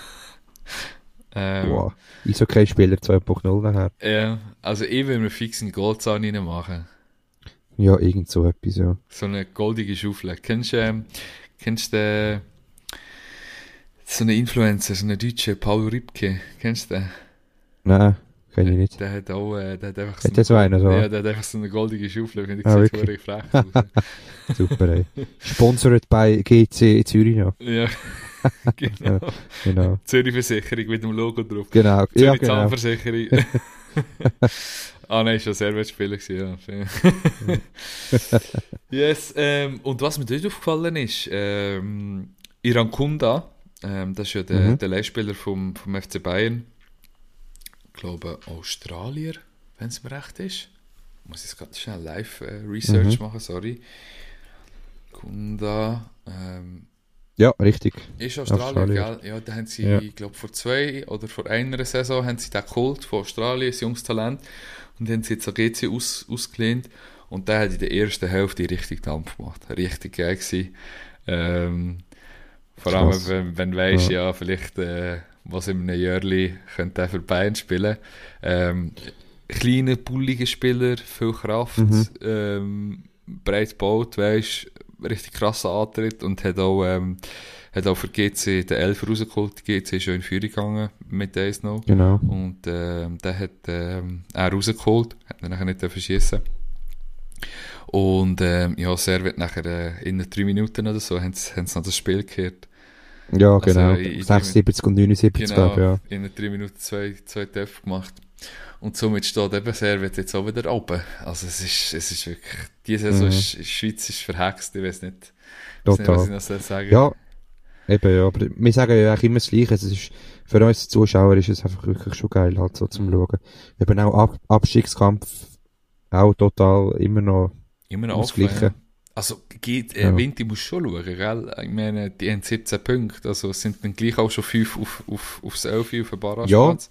ähm, Wow. Eishockey-Spieler zwei Punkt null nachher. Ja, also ich will mir fix einen Goldzahn reinmachen. Ja, irgend so etwas, ja. So eine goldige Schaufel. Kennst du, ähm, kennst du den, so einen Influencer, so einen Deutschen, Paul Ripke, kennst du den? Nein, kenn ich nicht. Der hat auch, äh, der hat einfach Hat der so einen, so? Ja, der hat einfach so eine goldige Schaufel, finde ich, Ah, sieht wirklich? verdammt frech aus. Super, ey. Sponsored bei G C Zürich noch. Ja, genau. Genau. Zürich Versicherung mit dem Logo drauf. Genau. Zürich Ja, genau. Zahnversicherung. Ah nein, ist ja Servet-Spieler gewesen, ja. Yes, ähm, und was mir dort aufgefallen ist, ähm, Iran Kunda, ähm, das ist ja der, Mhm. der Leihspieler vom, vom F C Bayern, ich glaube Australier, wenn es mir recht ist. Ich muss jetzt gerade schnell Live-Research Mhm. machen, sorry. Kunda, ähm, Ja, richtig. ist Australier, Australier. gell? Ja, da haben sie, Ja. ich glaube vor zwei oder vor einer Saison haben sie den geholt von Australien, ein junges Talent, und haben sie jetzt an G C aus, ausgelehnt, und der hat in der ersten Hälfte richtig Dampf gemacht, richtig geil gewesen. Ähm, vor allem, Krass. wenn, wenn du weisst, Ja. ja, vielleicht, äh, was in einem Jörli könnte der für Bayern spielen. Ähm, kleiner, bulliger Spieler, viel Kraft, Mhm. ähm, breit gebaut, weisst, richtig krasser Antritt, und hat auch, ähm, hat auch für G C den Elfer rausgeholt. Die G C ist schon in Führung gegangen mit eins noch. Genau. Und ähm, der hat ähm, er rausgeholt, hat ihn nachher nicht verschießen. Und ähm, ja, Servet nachher äh, in drei Minuten oder so haben sie haben sie noch das Spiel gekehrt. Ja, Also, genau. in- in- sechsundsiebzig und neunundsiebzig, Genau, glaube ich, in drei Minuten zwei, zwei Töpfe gemacht. Und somit steht eben Servet jetzt auch wieder oben. Also es ist, es ist wirklich, diese Saison Mhm. ist, ist Schweiz ist verhext, ich weiß nicht, ja. weiß nicht, was ich Total. noch soll sagen. Ja, eben, ja. Aber wir sagen ja eigentlich immer das Gleiche. Es ist, für uns Zuschauer ist es einfach wirklich schon geil, halt so zum Mhm. Schauen. Eben auch Ab Abstiegskampf, auch total immer noch Immer noch offen, ausgleichen. ja. Also geht, äh, Ja. Winti muss schon schauen, gell? Ich meine, die haben siebzehn Punkte, also es sind dann gleich auch schon fünf auf, auf, aufs elf auf den Barrageplatz.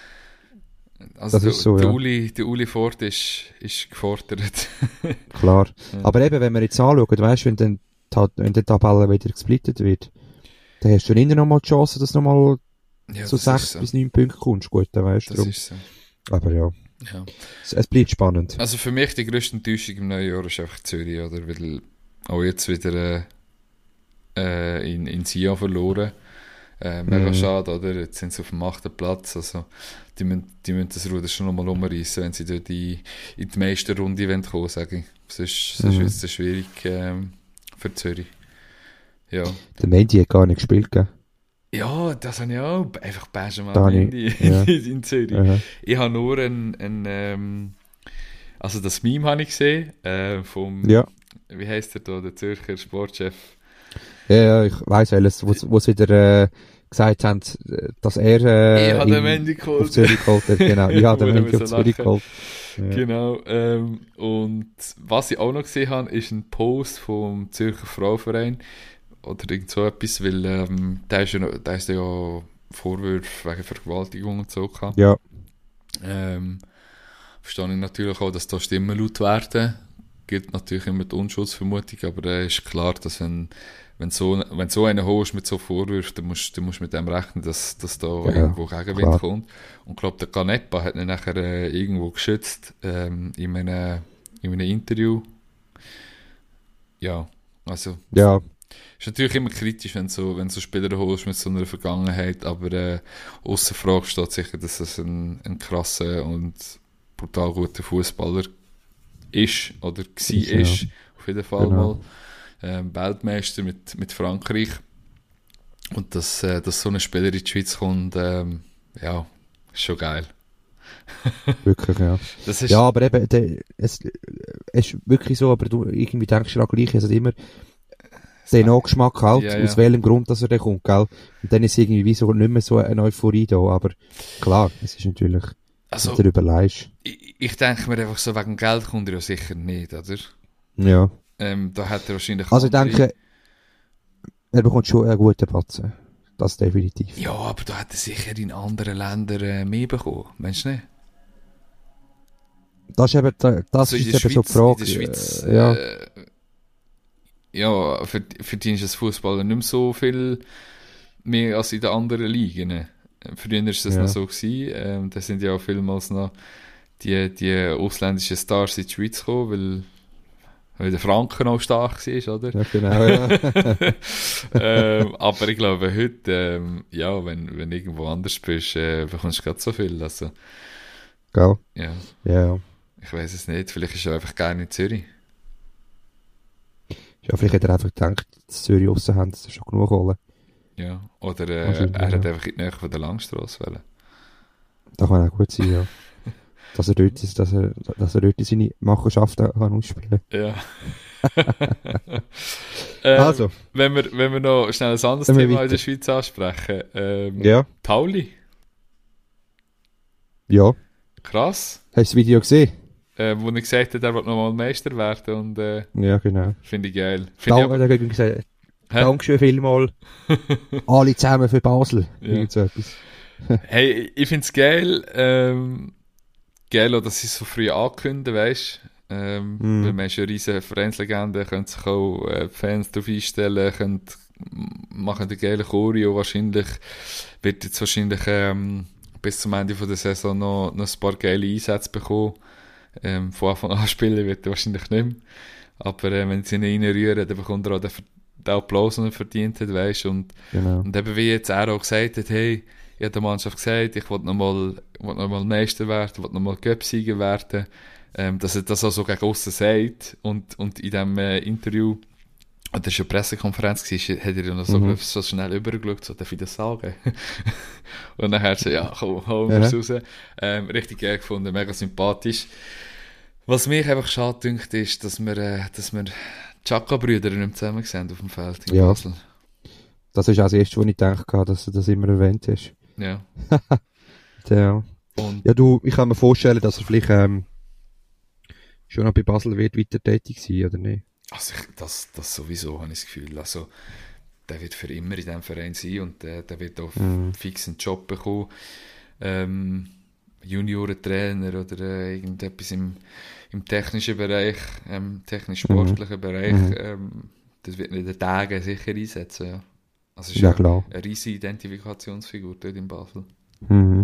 Also das der, ist so, der, ja. Uli, der Uli Ford ist, ist gefordert. Klar. Ja. Aber eben, wenn wir jetzt anschauen, weißt du, wenn dann die, Ta- wenn die Tabelle wieder gesplittet wird, dann hast du dann noch mal die Chance, dass du noch mal Ja, so das sechs ist so. bis neun Punkte kommst. Gut, dann weißt du. Das Darum. ist so. Aber ja, Ja. es, es bleibt spannend. Also für mich die grösste Enttäuschung im neuen Jahr ist einfach Zürich, oder? Weil auch jetzt wieder äh, äh, in, in Sion verloren. Äh, mega Mhm. schade, oder? Jetzt sind sie auf dem achten Platz. Also, die müssen, die müssen das Ruder schon nochmal umreißen, wenn sie dort in, in die meiste Runde wollen kommen, sage ich. Sonst, sonst Mhm. wird es schwierig ähm, für Zürich. Ja. Der Mendy hat gar nicht gespielt, gell? Ja, das habe ich auch. Einfach Benjamin Da habe ich- Mendy ja. in Zürich. Aha. Ich habe nur ein, ein ähm, also das Meme habe ich gesehen, äh, vom, Ja. wie heisst der da, der Zürcher Sportchef? Ja, ja, ich weiss alles, wo wo sie wieder äh, gesagt haben, äh, dass er äh, ich habe den ihn Mendy auf geholt. Zürich geholt hat. Genau, ich habe den Wo Mendy wir auf so Zürich lachen. geholt. Ja. Genau, ähm, und was ich auch noch gesehen habe, ist ein Post vom Zürcher Frauenverein oder irgend so etwas, weil ähm, der ist ja, noch, der ist ja Vorwürfe wegen Vergewaltigung und so gehabt. Ja, Ähm, verstehe ich natürlich auch, dass da Stimmen laut werden. Gilt natürlich immer die Unschuldsvermutung, aber es äh, ist klar, dass wenn, wenn, so, wenn so einen holst mit so Vorwürfen, dann musst du musst mit dem rechnen, dass, dass da Ja, irgendwo Gegenwind klar. kommt. Und ich glaube, der Canepa hat ihn nachher äh, irgendwo geschützt ähm, in, einem, in einem Interview. Ja, also ja, ist natürlich immer kritisch, wenn du so, wenn du so Spieler holst mit so einer Vergangenheit, aber äh, ausser Frage steht sicher, dass es ein, ein krasser und brutal guter Fußballer ist oder gsi Ist, ja. ist, auf jeden Fall Genau. mal. Ähm, Weltmeister mit, mit Frankreich. Und dass, äh, dass so ein Spieler in die Schweiz kommt, ähm, ja, ist schon geil. wirklich, ja. Das ist, Ja, aber eben, der, es, es ist wirklich so, aber du irgendwie denkst du auch gleich, es hat immer den Nachgeschmack halt, Ja, ja. aus welchem Grund, dass er da kommt, gell? Und dann ist irgendwie wie so nicht mehr so eine Euphorie da, aber klar, es ist natürlich, also, wenn du überlegst. ich, ich denke mir einfach so, wegen Geld kommt er ja sicher nicht, oder? Ja. Ähm, da hat er wahrscheinlich Also ich andere- denke, er bekommt schon einen guten Batzen. Das definitiv. Ja, aber da hat er sicher in anderen Ländern äh, mehr bekommen. Meinst du nicht? Das ist eben, da- das Also in ist der eben so Schweiz, die Frage. in der Schweiz äh, ja, äh, ja, für, verdienst du als Fußballer nicht mehr so viel mehr als in den anderen Ligen. Äh, Früher war das Ja. noch so gewesen. Ähm, da sind ja auch vielmals noch die, die ausländischen Stars in die Schweiz gekommen, weil, weil der Franken auch stark war, oder? ja, genau, ja. ähm, aber ich glaube, heute, ähm, ja, wenn, wenn du irgendwo anders bist, äh, bekommst du gerade so viel. Also, Gell? ja, Ja, ja. ich weiß es nicht. Vielleicht ist er einfach gerne in Zürich. Ja, vielleicht hat er einfach gedacht, dass Zürich aussen haben, dass sie schon genug holen. Ja. Oder äh, Wahrscheinlich, er hat ja. einfach in die Nähe von der Langstrasse wollen. Das kann auch gut sein, ja. dass er dort, dass er, dass er dort seine Machenschaften kann ausspielen Ja. ähm, Also. Wenn wir, wenn wir noch schnell ein anderes Dann wir Thema weiter. in der Schweiz ansprechen. Ähm, Ja. Pauli, Ja. krass. Hast du das Video gesehen? Äh, wo er gesagt hat, er wird nochmal Meister werden und äh, Ja, genau. finde ich geil. Find ich Da, aber, da hat er gesagt, Hä? Dankeschön vielmal. Alle zusammen für Basel. Ja. Irgend so etwas. hey, ich finde es geil, ähm, geil auch, dass sie es so früh ankündigen, weißt du? Ähm, Mhm. Weil man ist ja eine riesige Vereinslegende, können sich auch äh, Fans darauf einstellen, können, machen eine geile Choreo. Wahrscheinlich wird jetzt wahrscheinlich ähm, bis zum Ende von der Saison noch, noch ein paar geile Einsätze bekommen. Ähm, von Anfang an spielen wird er wahrscheinlich nicht mehr. Aber äh, wenn sie ihn reinrühren, dann bekommt er auch den, den Applaus, den er verdient hat, weißt du? Und, Genau. und eben wie jetzt er auch gesagt hat, hey, ich habe der Mannschaft gesagt, ich will nochmal noch mal Meister werden, ich will nochmal Cup-Sieger werden. Ähm, dass er das auch so gegen aussen sagt. Und, und in diesem äh, Interview, oder das war eine Pressekonferenz, gewesen, hat er ja noch so, Mhm. so schnell übergeschaut, so darf ich das sagen? Und dann hat er so, ja, komm, hol mir Ja. raus. Ähm, richtig geil gefunden, mega sympathisch. Was mich einfach schade dünkt, ist, dass wir, äh, dass wir die Chaka-Brüder nicht mehr zusammen sehen auf dem Feld in Ja. Basel. Das ist auch das Erste, was ich gedacht habe, dass du das immer erwähnt hast. Ja. Ja. Und Ja, du, ich kann mir vorstellen, dass er vielleicht ähm, schon noch bei Basel wird weiter tätig sein, oder nicht? also ich, das, das sowieso, habe ich das Gefühl. Also, der wird für immer in diesem Verein sein und der, der wird auch Mhm. fix einen Job bekommen. Ähm, Juniorentrainer oder äh, irgendetwas im, im technischen Bereich, ähm, technisch-sportlichen Bereich. Mhm. Ähm, das wird nicht in den Tagen sicher einsetzen. Ja. Also es ist Ja, ja klar. eine riesige Identifikationsfigur dort in Basel. Mhm.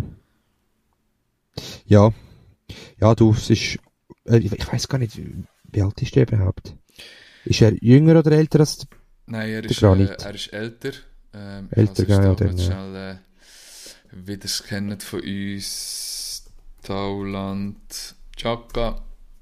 Ja. Ja, du, es ist, äh, ich, ich weiß gar nicht, wie alt ist der überhaupt? Ist er jünger oder älter als der? Nein, er Der ist, äh, Granit. er ist älter. Ähm, Älter, ich kann ja, sonst auch dann, ganz ja. schnell äh, wieder scannen von uns. Tauland Chaka.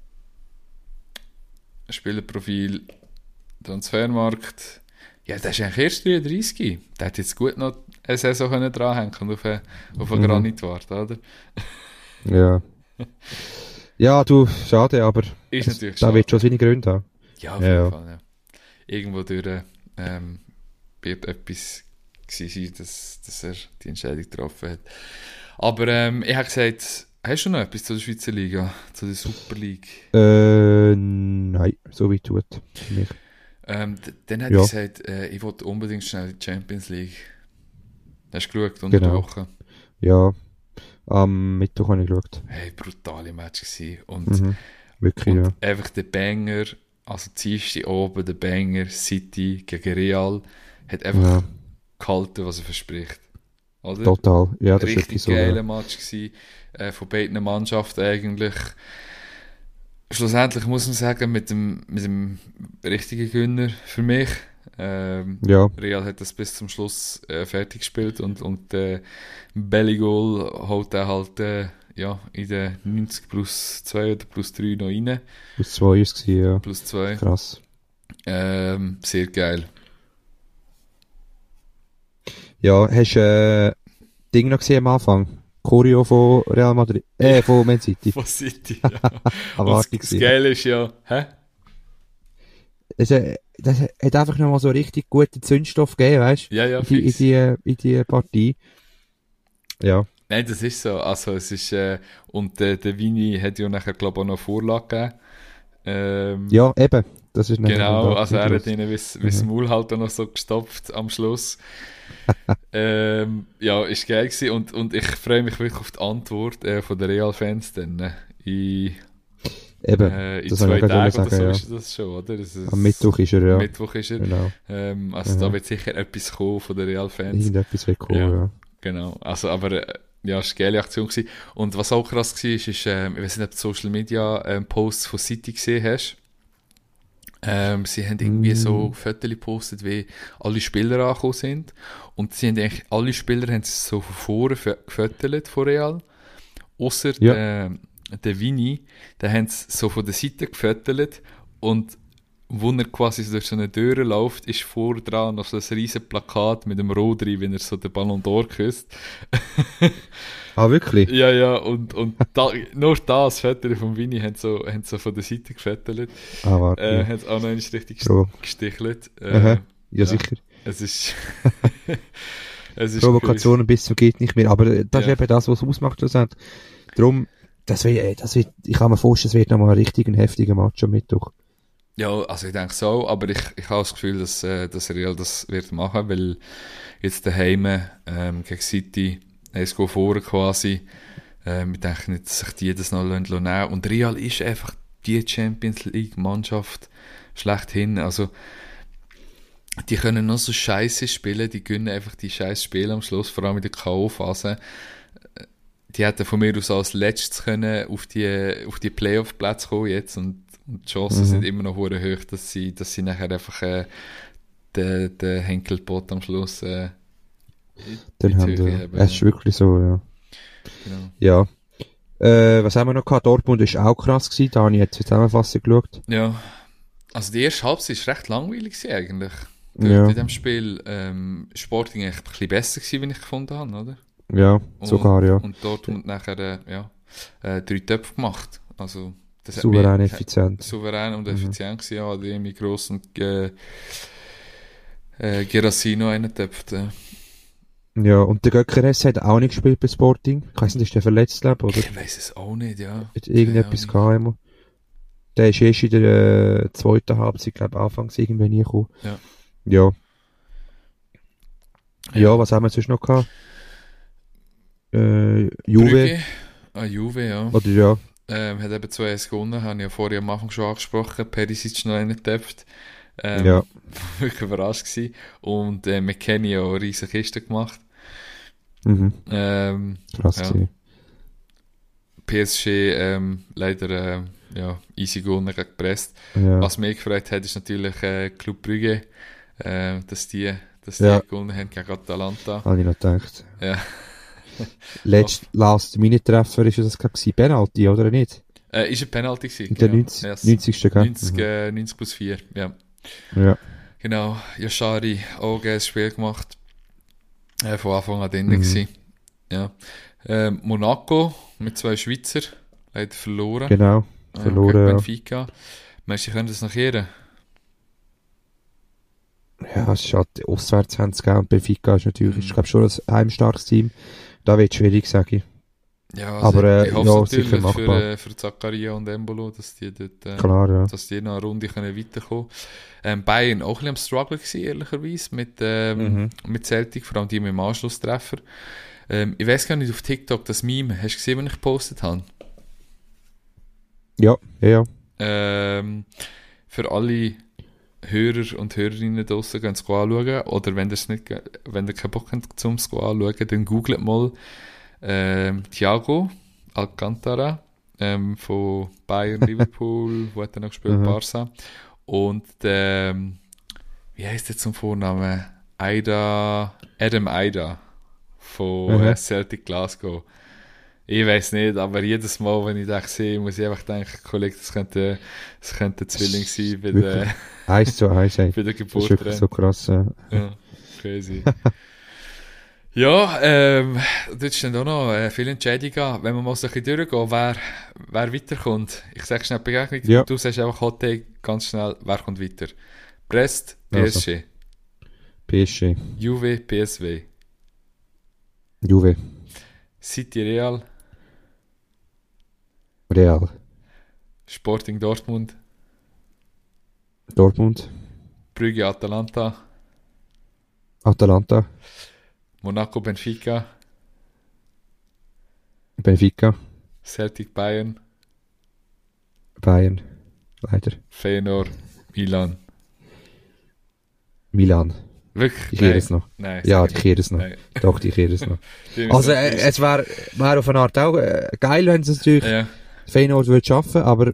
Spielerprofil. Transfermarkt. Ja, der ist eigentlich erst dreiunddreißig. Der hat jetzt gut noch eine Saison können dranhängen und auf einen, auf einen Mhm. Granit warten, oder? Ja. Ja, du, schade, aber Ist es- natürlich da schade. wird schon seine Gründe haben. Ja, auf Ja, jeden ja. Fall, ja. Irgendwo durch ähm, wird etwas gewesen sein, dass, dass er die Entscheidung getroffen hat. Aber ähm, ich habe gesagt, hast du noch etwas zu der Schweizer Liga, zu der Super League? Äh, nein, so wie tut. Für mich. Ähm, d- dann hat Ja. ich gesagt, äh, ich wollte unbedingt schnell die Champions League. Hast du geschaut unter Genau. der Woche? Ja, am Mittwoch habe ich geschaut. Hey, brutale Match gewesen. Und, Mhm. Wirklich, und ja. einfach der Banger, also die oben, der Banger, City gegen Real, hat einfach Ja. gehalten, was er verspricht. Oder? Total. Ja, das ist Richtig wirklich so. geiler Ja. Match gewesen, äh, von beiden Mannschaften eigentlich. Schlussendlich muss man sagen, mit dem, mit dem richtigen Gönner für mich. Ähm, Ja, Real hat das bis zum Schluss äh, fertig gespielt und, und äh, Belligol holt er halt äh, ja, in den neunzig plus zwei oder plus drei noch rein. plus zwei ist es, ja. Plus zwei. Krass. Ähm, sehr geil. Ja, hast du äh, Ding noch gesehen am Anfang? Choreo von Real Madrid, äh, von Man City. Von City, ja. Und das, Erwartung das gewesen. Geile ist ja, hä? Es, äh, das hat einfach nochmal so richtig guten Zündstoff gegeben, weißt du? Ja, ja, in, die, in, fix. die, äh, in die Partie. Ja. Nein, das ist so. Also es ist, äh, und äh, der Vini hat ja nachher, glaube ich, auch noch Vorlage gegeben. Ähm, Ja, eben. Das ist nachher genau, dann also er da- hat ihnen wie das wie das Mhm. Maul halt auch noch so gestopft am Schluss. ähm, ja, ist geil gewesen und, und ich freue mich wirklich auf die Antwort äh, von den Real-Fans dann. Äh, in Eben. äh, in das zwei wollte ich gerade Tagen oder sagen, so ja. ist das schon, oder? Das ist, Am Mittwoch ist er, ja. Am Mittwoch ist er. Genau. Ähm, also Mhm. da wird sicher etwas kommen von den Real-Fans. Irgendetwas wird kommen, Ja. ja. Genau, also aber äh, ja, es war eine geile Aktion gewesen. Und was auch krass war, ist, ist ähm, ich weiß nicht, ob du Social Media ähm, Posts von City gesehen hast. Ähm, sie haben irgendwie Mm. so Fotos gepostet, wie alle Spieler angekommen sind. Und sie haben eigentlich, alle Spieler haben sich so von vorne fo- gefotogt von Real. Ausser Ja. der, der Vini, der haben sie so von der Seite gefotogt und wo er quasi so durch so eine Tür läuft, ist vor dran noch so ein riesen Plakat mit dem Rodri, wenn er so den Ballon d'Or küsst. Ah, wirklich? Ja, ja, und, und da, nur das Foto von Vini haben so, haben so von der Seite gefettelt. Ah, warte. Äh, ja. haben es auch noch nicht richtig Pro. gestichelt. Äh, Aha. Ja, ja. sicher. Es ist... es ist Provokationen bis zum geht nicht mehr. Aber äh, das Ja. ist eben das, was es ausmacht. schlussendlich. Darum, das wird, äh, das wird, ich kann mir vorstellen, es wird nochmal ein richtig heftiger Match am Mittwoch. Ja, also ich denke so, aber ich, ich habe das Gefühl, dass, äh, dass Real das wird machen, weil jetzt daheim ähm, gegen City eins Goal vor quasi. Ähm, ich denke nicht, dass sich die das noch nehmen lassen. Und Real ist einfach die Champions League Mannschaft schlechthin. Also die können noch so scheiße spielen, die gewinnen einfach die scheiß Spiele am Schluss, vor allem in der K O-Phase. Die hätten von mir aus als letztes können auf die, auf die Playoff-Plätze kommen jetzt und, und die Chancen Mhm. sind immer noch hure hoch, dass sie, dass sie nachher einfach äh, den, den Henkelpot am Schluss äh, Dann in die haben Höhe wir, haben, es ist wirklich so, ja. Genau. Ja. Äh, was haben wir noch gehabt? Dortmund ist auch krass gewesen. Dani hat die Zusammenfassung geschaut. Ja, also die erste Halbzeit war recht langweilig gewesen eigentlich. Dort Ja. in diesem Spiel ähm, Sporting eigentlich ein bisschen besser gewesen, wie ich gefunden habe, oder? Ja, Und, sogar, ja. Und Dortmund nachher äh, ja, äh, drei Töpfe gemacht. Also, das hat Souverän mich- effizient. Souverän und Mhm. effizient gewesen, ja, die mit Gross und äh, äh, Gerasino reingetöpft. Äh. Ja, und der Gökeres hat auch nicht gespielt bei Sporting. Ich weiss nicht, ist der verletzt, glaube oder? Ich weiss es auch nicht, ja. Hat irgendetwas Keine Ahnung. gehabt immer. Der ist erst in der äh, zweiten Halbzeit, glaube ich, anfangs irgendwie nie gekommen. Ja. Ja. Ja, was haben wir sonst noch gehabt? Äh, Juve. Brügge. Ah, Juve, ja. Oder ja. Ähm, hat eben zwei eins gewonnen, habe ich ja vorher am Anfang schon angesprochen. Perisic noch reingetöpft. Ähm, Ja. Wirklich überrascht gewesen. Und äh, McKennie auch eine riesige Kiste gemacht. Mhm. Ähm, Krass Ja. gewesen. P S G ähm, leider äh, ja, easy gewonnen gegen Brest. Ja. Was mich gefreut hat, ist natürlich äh, Club Brügge, äh, dass die, dass die Ja. gewonnen haben gegen Atalanta. Habe ich noch gedacht. Ja. Letzt, last Minute-Treffer ist das gewesen. Penalty, oder nicht? Äh, ist ein Penalty gewesen. In der genau. neunzig, Yes. neunzigsten gell? neunzig, äh, neunzig plus vier, ja. Mhm. Ja. Genau, Yashari auch ein geiles Spiel gemacht. Äh, von Anfang an drin Mhm. gewesen. Ja. Äh, Monaco mit zwei Schweizer, leider verloren. Genau. Äh, Verloren, gegen ja. Benfica. Meinst du, sie können das noch kehren? Ja, es ist halt, auswärts haben sie gegeben und Benfica ist natürlich, Mhm. ich glaube schon ein heimstarkes Team. Da wird es schwierig, sage ich. Ja, Aber, äh, ich hoffe ja, natürlich sicher für, machbar. äh, für Zakaria und Embolo, dass die dort, äh, Klar, ja. dass die noch eine Runde können weiterkommen. Ähm, Bayern auch ein bisschen am Struggle gewesen, ehrlicherweise, mit, ähm, Mhm. mit Celtic, vor allem die mit dem Anschlusstreffer. Ähm, ich weiss gar nicht, auf TikTok, das Meme, hast du gesehen, was ich gepostet habe? Ja, ja, ja. Ähm, für alle Hörer und Hörerinnen draussen gehen es anschauen. Oder wenn ihr es nicht, ge- wenn ihr keinen Bock habt, zum es anschauen, dann googelt mal ähm, Thiago Alcantara ähm, von Bayern, Liverpool, wo hat er noch gespielt? Mhm. Barca. Und ähm, wie heißt der zum Vornamen? Aida, Adam Aida von Mhm. äh, Celtic Glasgow. Ich weiß nicht, aber jedes Mal, wenn ich das sehe, muss ich einfach denken, Kollege, das könnte, das könnte ein Zwilling sein bei der, Wirklich. Eins zu eins, ey. bei der Das ist Geburt. wirklich so krass. Ja. Ja, crazy. Ja, ähm, das ist dann auch noch äh, viel Entscheidungen. Wenn wir mal so ein bisschen durchgehen, wer, wer weiterkommt. Ich sage schnell Begegnung, Ja. du sagst einfach Hot Take, ganz schnell, wer kommt weiter? Brest, P S G, P S G. Juve, P S V, Juve. City, Real, Real. Sporting Dortmund, Dortmund. Brügge, Atalanta, Atalanta. Monaco, Benfica, Benfica. Celtic, Bayern, Bayern. Leider. Feyenoord, Milan. Milan. Wirklich? Ich kehre es noch. Nein, Ja, sag ich nicht. kehre es noch. Nein. Doch, ich kehre es noch. Die Also, müssen- äh, es wäre wär auf eine Art auch äh, geil, wenn es natürlich ja. Feyenoord würde schaffen, aber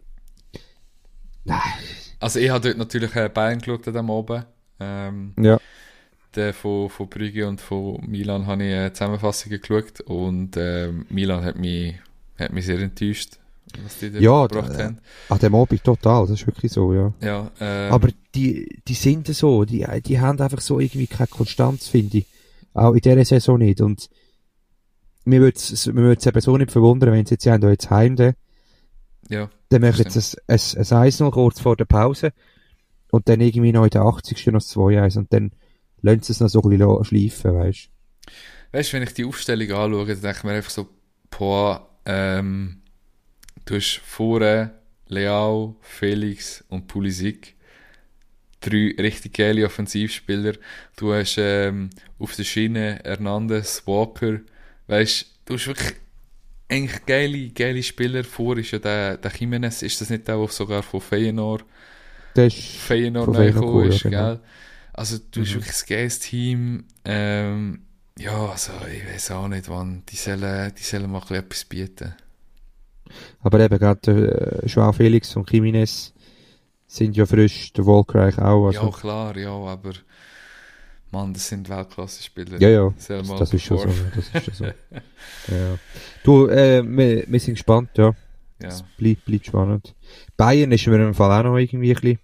Also ich habe dort natürlich äh, Bayern geschaut an dem Abend. Ähm, ja. der von, von Brügge und von Milan habe ich äh, Zusammenfassungen geschaut und ähm, Milan hat mich, hat mich sehr enttäuscht. was die da Ja, gebracht d- haben. an dem Abend total, das ist wirklich so, ja. Ja, ähm, Aber die, die sind so, die, die haben einfach so irgendwie keine Konstanz, finde ich. Auch in dieser Saison nicht. Und mir würde es eben so nicht verwundern, wenn sie jetzt, sie haben da jetzt heim, dann, ja, dann machen stimmt. sie ein, ein, ein eins null kurz vor der Pause und dann irgendwie noch in der achtzigsten noch das zwei eins und dann lassen sie es noch so ein bisschen schleifen, weißt du. Weißt du, wenn ich die Aufstellung anschaue, dann denke ich mir einfach so, boah, ähm, du hast vorne Leao, Felix und Pulisic. Drei richtig geile Offensivspieler. Du hast ähm, auf der Schiene Hernandez, Walker. Weißt du, hast wirklich eigentlich geile, geile Spieler. Vor ist ja der, der Jimenez, ist das nicht der, der sogar von Feyenoord, Das ist Feyenoord von neu Feyenoord gekommen ist, gekommen, ja, gell? Also du hast Mhm. wirklich ein geiles Team. Ähm, ja, also ich weiß auch nicht, wann. Die sollen, die sollen mal ein bisschen etwas bieten. Aber eben gerade äh, Joao Felix und Jimenez sind ja frisch, der Volkreich auch. Also, Ja, klar, ja, aber Mann, das sind Weltklasse-Spieler. ja, ja, Sollen das, mal das ist schon so. performen. Das ist schon so. Ja. Du, äh, wir, wir sind gespannt, ja. Ja. Es bleibt, bleibt spannend. Bayern ist mir im Fall auch noch irgendwie ein bisschen...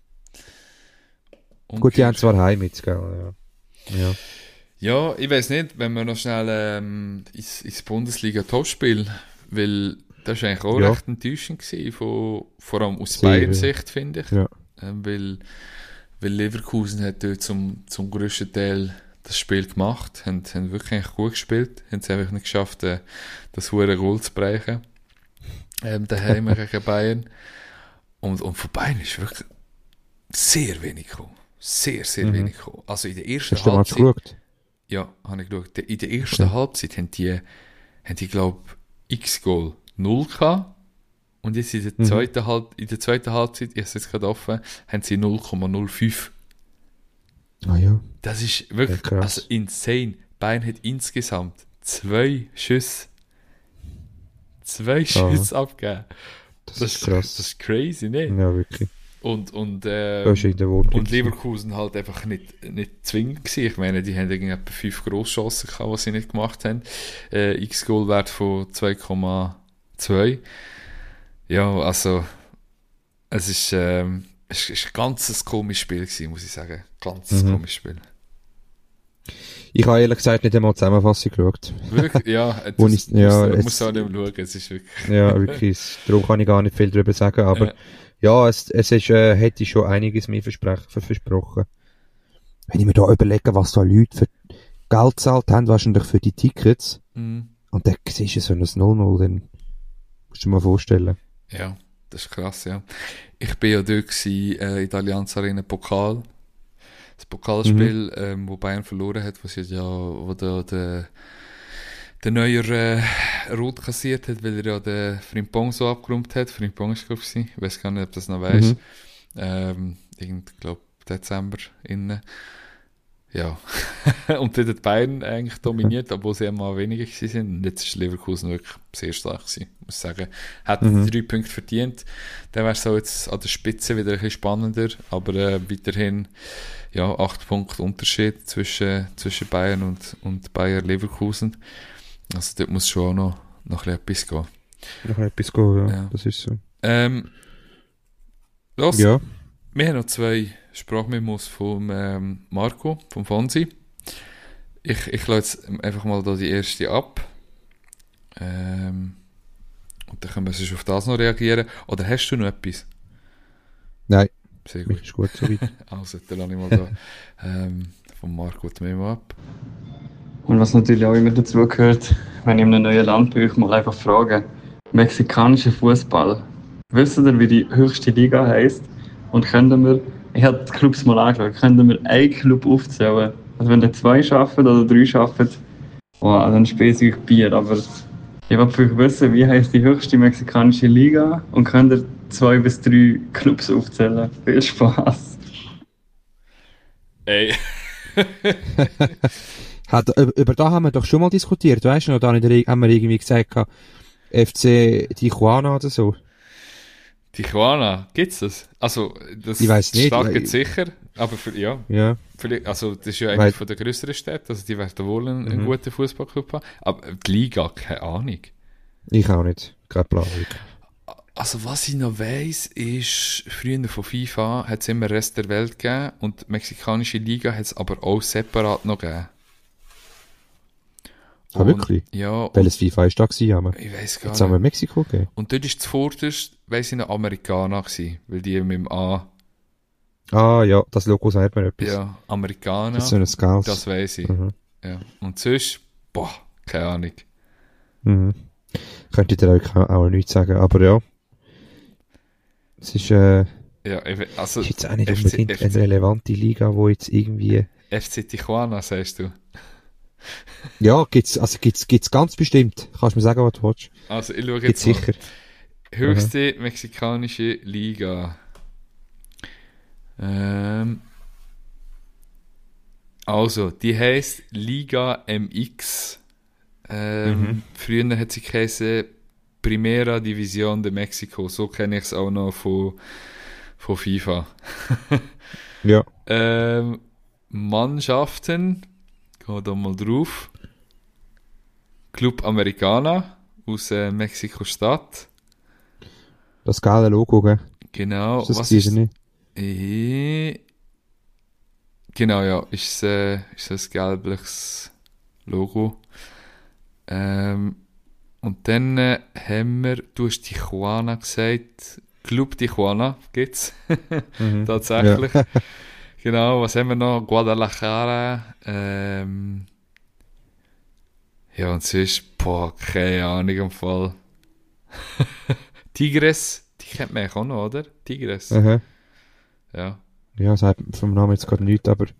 Gut, die haben zwar heim jetzt, gell, ja. Ja. Ja, ich weiß nicht, wenn wir noch schnell ähm, ins, ins Bundesliga-Topspiel, weil das war eigentlich auch Ja. recht enttäuschend gewesen, von, vor allem aus Sehr, Bayern-Sicht, finde ich. Ja. Ähm, weil, weil Leverkusen hat dort zum, zum grössten Teil das Spiel gemacht, haben, haben wirklich eigentlich gut gespielt, haben es einfach nicht geschafft, äh, das hohe Goal zu brechen. Ähm, daheim gegen Bayern. Und, und von Bayern ist wirklich sehr wenig gekommen. Sehr, sehr Mhm. wenig gekommen. Also in der ersten Hast du den Match Halbzeit... geschaut? Ja, habe ich geschaut. In der ersten Okay. Halbzeit haben die, haben die glaube ich, X-Goal null gehabt. Und jetzt in der Mhm. zweiten, Halb, in der zweiten Halbzeit, ich habe es jetzt gerade offen, haben sie null Komma null fünf. Ah ja. Das ist wirklich Ja, krass. also insane. Bayern hat insgesamt zwei Schüsse, zwei Schüsse abgegeben. Das, ist krass. Das ist crazy, ne? Ja, wirklich. Und, und, Das ähm, ist in der Wohnung. und Leverkusen halt einfach nicht, nicht zwingend gewesen. Ich meine, die haben irgendwie etwa fünf Grosschancen gehabt, was sie nicht gemacht haben. Äh, X-Goal-Wert von zwei Komma zwei. Ja, also, es ist, ähm, es ist ein ganzes komisches Spiel gewesen, muss ich sagen. Ganzes Mhm. komisches Spiel. Ich habe ehrlich gesagt nicht einmal die Zusammenfassung geschaut. Wirklich, ja, das, Wo muss, ich- ja, muss, es- muss auch nicht mehr schauen, es ist wirklich, Ja, wirklich. Darum kann ich gar nicht viel darüber sagen. Aber Ja. ja, es, es ist, äh, hätte schon einiges mehr versprechen, ver- versprochen. Wenn ich mir da überlege, was da Leute für Geld gezahlt haben, wahrscheinlich für die Tickets, mhm. und dann siehst du so ein null null, dann musst du dir mal vorstellen. Ja, das ist krass, ja. Ich bin ja dort gewesen, äh, in der Allianz Arena Pokal. Das Pokalspiel, ähm, wo Bayern verloren hat, wo sie ja, wo der, der, der Neuer, äh, rot kassiert hat, weil er ja den Frimpong so abgeräumt hat. Frimpong ist, glaube ich, gewesen. Ich weiß gar nicht, ob das noch weißt. Mhm. Ähm, irgend, glaub, Dezember innen. Ja. Und dort hat Bayern eigentlich dominiert, obwohl sie einmal weniger gewesen sind. Und jetzt ist Leverkusen wirklich sehr stark gewesen, muss ich sagen. Hat Mhm. die drei Punkte verdient. Dann wäre es so jetzt an der Spitze wieder ein bisschen spannender. Aber äh, weiterhin, ja, acht Punkte Unterschied zwischen, zwischen Bayern und, und Bayer Leverkusen. Also dort muss schon auch noch, noch ein bisschen etwas gehen. Noch etwas gehen, ja. Ja. Das ist so. Ähm, los, Ja. wir haben noch zwei Sprachmemos vom ähm, Marco, vom Fonsi. Ich, ich lasse jetzt einfach mal da die erste ab. Ähm, und dann können wir sonst auf das noch reagieren. Oder hast du noch etwas? Nein, Sehr mir gut. ist gut soweit. Also, dann lasse ich mal da ähm, vom Marco die Memo ab. Und was natürlich auch immer dazu gehört, wenn ich in einem neuen Land bin, ich mal einfach fragen: Mexikanischer Fußball. Wisst ihr, wie die höchste Liga heisst? Und können wir, ich habe die Clubs mal angeschaut, können wir einen Club aufzählen? Also wenn ihr zwei schaffen oder drei schaffen, oh, dann speise ich Bier. Aber ich wollte für euch wissen, wie heisst die höchste mexikanische Liga? Und könnt ihr zwei bis drei Clubs aufzählen? Viel Spaß. Ey. Hat, über, über da haben wir doch schon mal diskutiert, weißt du noch? Da haben wir haben wir irgendwie gesagt, gehabt, F C Tijuana oder so. Tijuana, gibt's das? Also, das Ich weiss nicht, steht weil- jetzt sicher, aber für, ja, Ja. vielleicht, also das ist ja Weil- eine von der grösseren Städte, also die werden wohl einen, einen Mhm. guten Fußballclub haben, aber die Liga, keine Ahnung. Ich auch nicht. Kein Plan. wirklich. Also was ich noch weiss, ist, früher von FIFA hat es immer Rest der Welt gegeben und die mexikanische Liga hat es aber auch separat noch gegeben. Ah, wirklich? Ja. Welches FIFA ist da gewesen, haben wir? Ich weiss gar Jetzt haben wir nicht. Mexiko gegeben. Und dort war zuvorderst, weiss ich noch, Amerikaner gewesen, weil die mit dem A, Ah, ja, das Logo sagt mir etwas. ja, Amerikaner, Das ist so ein Scouts. das weiss ich. Mhm. Ja. Und sonst, boah, keine Ahnung. Mhm. Könnte ich dir auch, auch nichts sagen, aber ja. Es ist, äh, Ja, ich we- also, ist jetzt auch nicht F C unbedingt F eine C relevante Liga, wo jetzt irgendwie... F C Tijuana, sagst du? Ja, gibt's, also gibt's, gibt's ganz bestimmt. Kannst du mir sagen, was du willst? Also, ich schaue Gibt's jetzt mal. sicher. Höchste mexikanische Liga. Ähm, also, die heisst Liga M X. Ähm, Mhm. Früher hat sie geheißen Primera División de Mexico. So kenne ich es auch noch von, von FIFA. Ja. ähm, Mannschaften. Gehen wir da mal drauf. Club Americana aus äh, Mexiko-Stadt. Das geile Logo, gell? Genau. Ist das Was gewesen, ist nicht? Eh, Genau, ja, ist, äh, ist ein gelbliches Logo. Ähm, und dann äh, haben wir, du hast Tijuana gesagt, Club Tijuana gibt's Mhm. tatsächlich. Genau, was haben wir noch? Guadalajara. Ähm, ja, und sonst, boah, keine Ahnung im Fall. Tigres, die kennt man auch noch, oder? Tigres, Aha. ja. Ja, sagt vom Namen jetzt gerade nichts, aber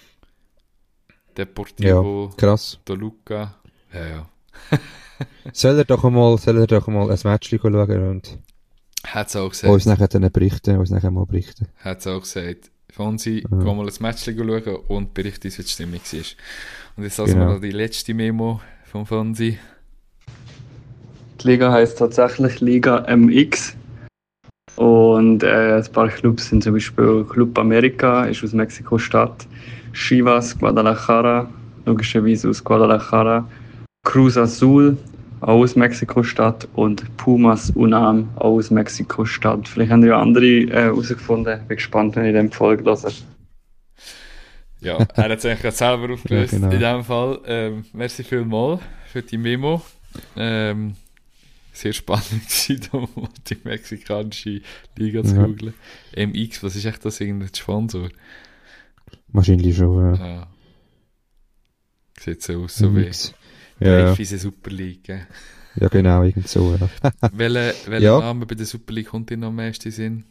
Deportivo krass. Toluca. Ja, ja. Soll er doch einmal, soll er doch einmal ein Match schauen und Hat's auch uns gesagt. nachher dann berichten, uns nachher mal berichten. Hat's auch gesagt. Fonsi, Mhm. geh mal ein Match schauen und berichte uns, wie die Stimmung war. Und jetzt lassen Genau. wir noch die letzte Memo von Fonsi. Die Liga heißt tatsächlich Liga M X. Und äh, ein paar Clubs sind zum Beispiel Club America, ist aus Mexiko-Stadt, Chivas Guadalajara, logischerweise aus Guadalajara, Cruz Azul, auch aus Mexiko-Stadt und Pumas Unam, auch aus Mexiko-Stadt. Vielleicht haben ja andere äh, herausgefunden. Bin gespannt, wenn ich den Folge höre. Ja, er hat es eigentlich gerade selber aufgelöst. Ja, genau. In dem Fall, ähm, merci vielmals für die Memo. Ähm, sehr spannend gewesen, da mal die mexikanische Liga zu Ja. googeln. M X, was ist echt das irgendein Sponsor? Wahrscheinlich schon, ja. Ja. Sieht so aus, so wie Nix. Ja, ja. Fiese Super League. Gell? Ja, genau, irgend so, ja. Welcher welcher Ja. Name bei der Super League kommt dir noch am meisten Sinn?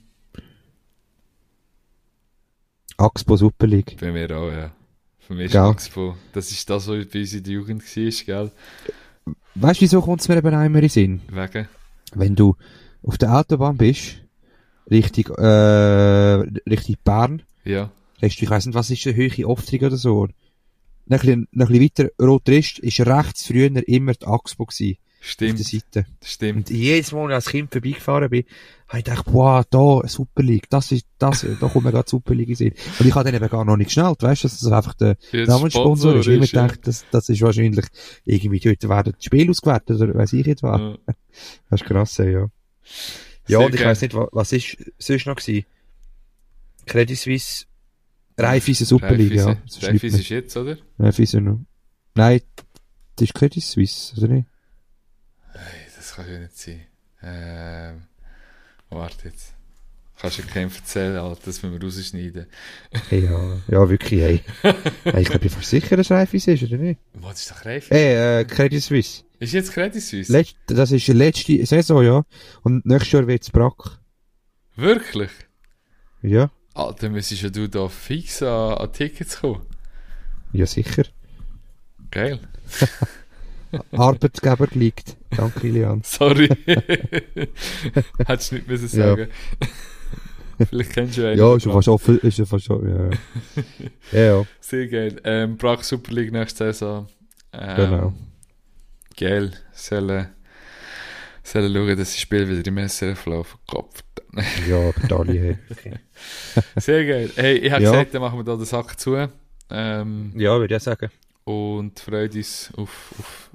Axpo Super League. Bei mir auch, ja. Für mich ist Gell. Expo. Das ist das, was bei uns in der Jugend war, gell? Weißt du, wieso kommt es mir eben auch immer in den Sinn? Wegen? Wenn du auf der Autobahn bist, Richtung, äh, Richtung Bern, Ja. hast du, ich weiss nicht, was ist der höhere Auftrag oder so. Ein bisschen, ein bisschen weiter rot ist, ist rechts früher immer die Axpo gewesen. Auf Stimmt. der Seite. Stimmt. Und jedes Mal, als ich als Kind vorbeigefahren bin, habe ich gedacht, wow, da, Super League, das ist, das, da kommt mir gerade Super League sehen. Und ich habe dann eben gar noch nicht geschnallt, weißt du, dass das einfach der Wie ein Namenssponsor ist. Ich habe immer ist, ja. gedacht, das, das ist wahrscheinlich irgendwie, dort werden die Spiele ausgewertet, oder weiss ich jetzt was. Ja. Das ist krass, ja. Ja, Sehr und ich geil. weiss nicht, wa- was ist sonst noch gewesen? Credit Suisse, Raiffeisen Super League, ja. Raiffeisen. Das schreibt Raiffeisen man. ist jetzt, oder? Raiffeisen noch. Nein, das ist Credit Suisse, oder nicht? Nein, das kann ja nicht sein. Ähm, warte jetzt. Kannst du keinem erzählen, Alter, das müssen wir rausschneiden. Hey, ja, ja, wirklich, hey. Hey, ich glaube, ich bin fast sicher, dass Raiffeisen ist, oder nicht? Was ist doch Raiffeisen? Äh, äh, Credit Suisse. Ist jetzt Credit Suisse? Letzt, das ist die letzte Saison, ja. Und nächstes Jahr wird's Brack. Wirklich? Ja, Alter, müsstest ja du da fix an, an Tickets kommen. ja, sicher. Geil. Arbeitgeber liegt. Danke, Lilian. Sorry. Hättest du nicht müssen sagen. Vielleicht kennst du einen. Ja, ist ja fast offen, ist ja fast schon, ja. Ja, ja, Sehr geil. Ähm, Prag Super League nächste Saison. Ähm, genau. Geil. Sollen, sollen schauen, dass das Spiel wieder im S R F laufen. Kopf. Ja, aber Dali, hey. Okay. Sehr geil. Hey, ich habe Ja. gesagt, dann machen wir da den Sack zu. Ähm, Ja, würde ich sagen. und freuen uns auf, auf,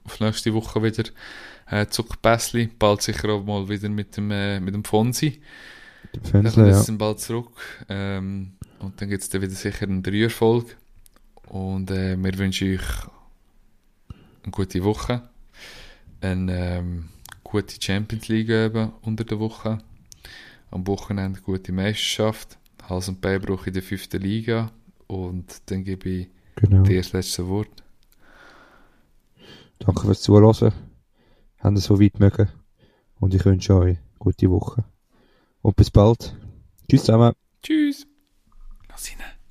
auf nächste Woche wieder äh, Zuckerpässli. Bald sicher auch mal wieder mit dem, äh, mit dem Fonsi. Dann kommt ja. es dann bald zurück. Ähm, und dann gibt es dann wieder sicher einen Dreierfolg. Und äh, wir wünschen euch eine gute Woche. Eine ähm, gute Champions League eben unter der Woche. Am Wochenende eine gute Meisterschaft. Hals und Bein in der fünften Liga. Und dann gebe ich Genau. dir das letzte Wort. Danke fürs Zuhören. Haben es so weit mögen. Und ich wünsche euch eine gute Woche. Und bis bald. Tschüss zusammen. Tschüss. Lass ihn.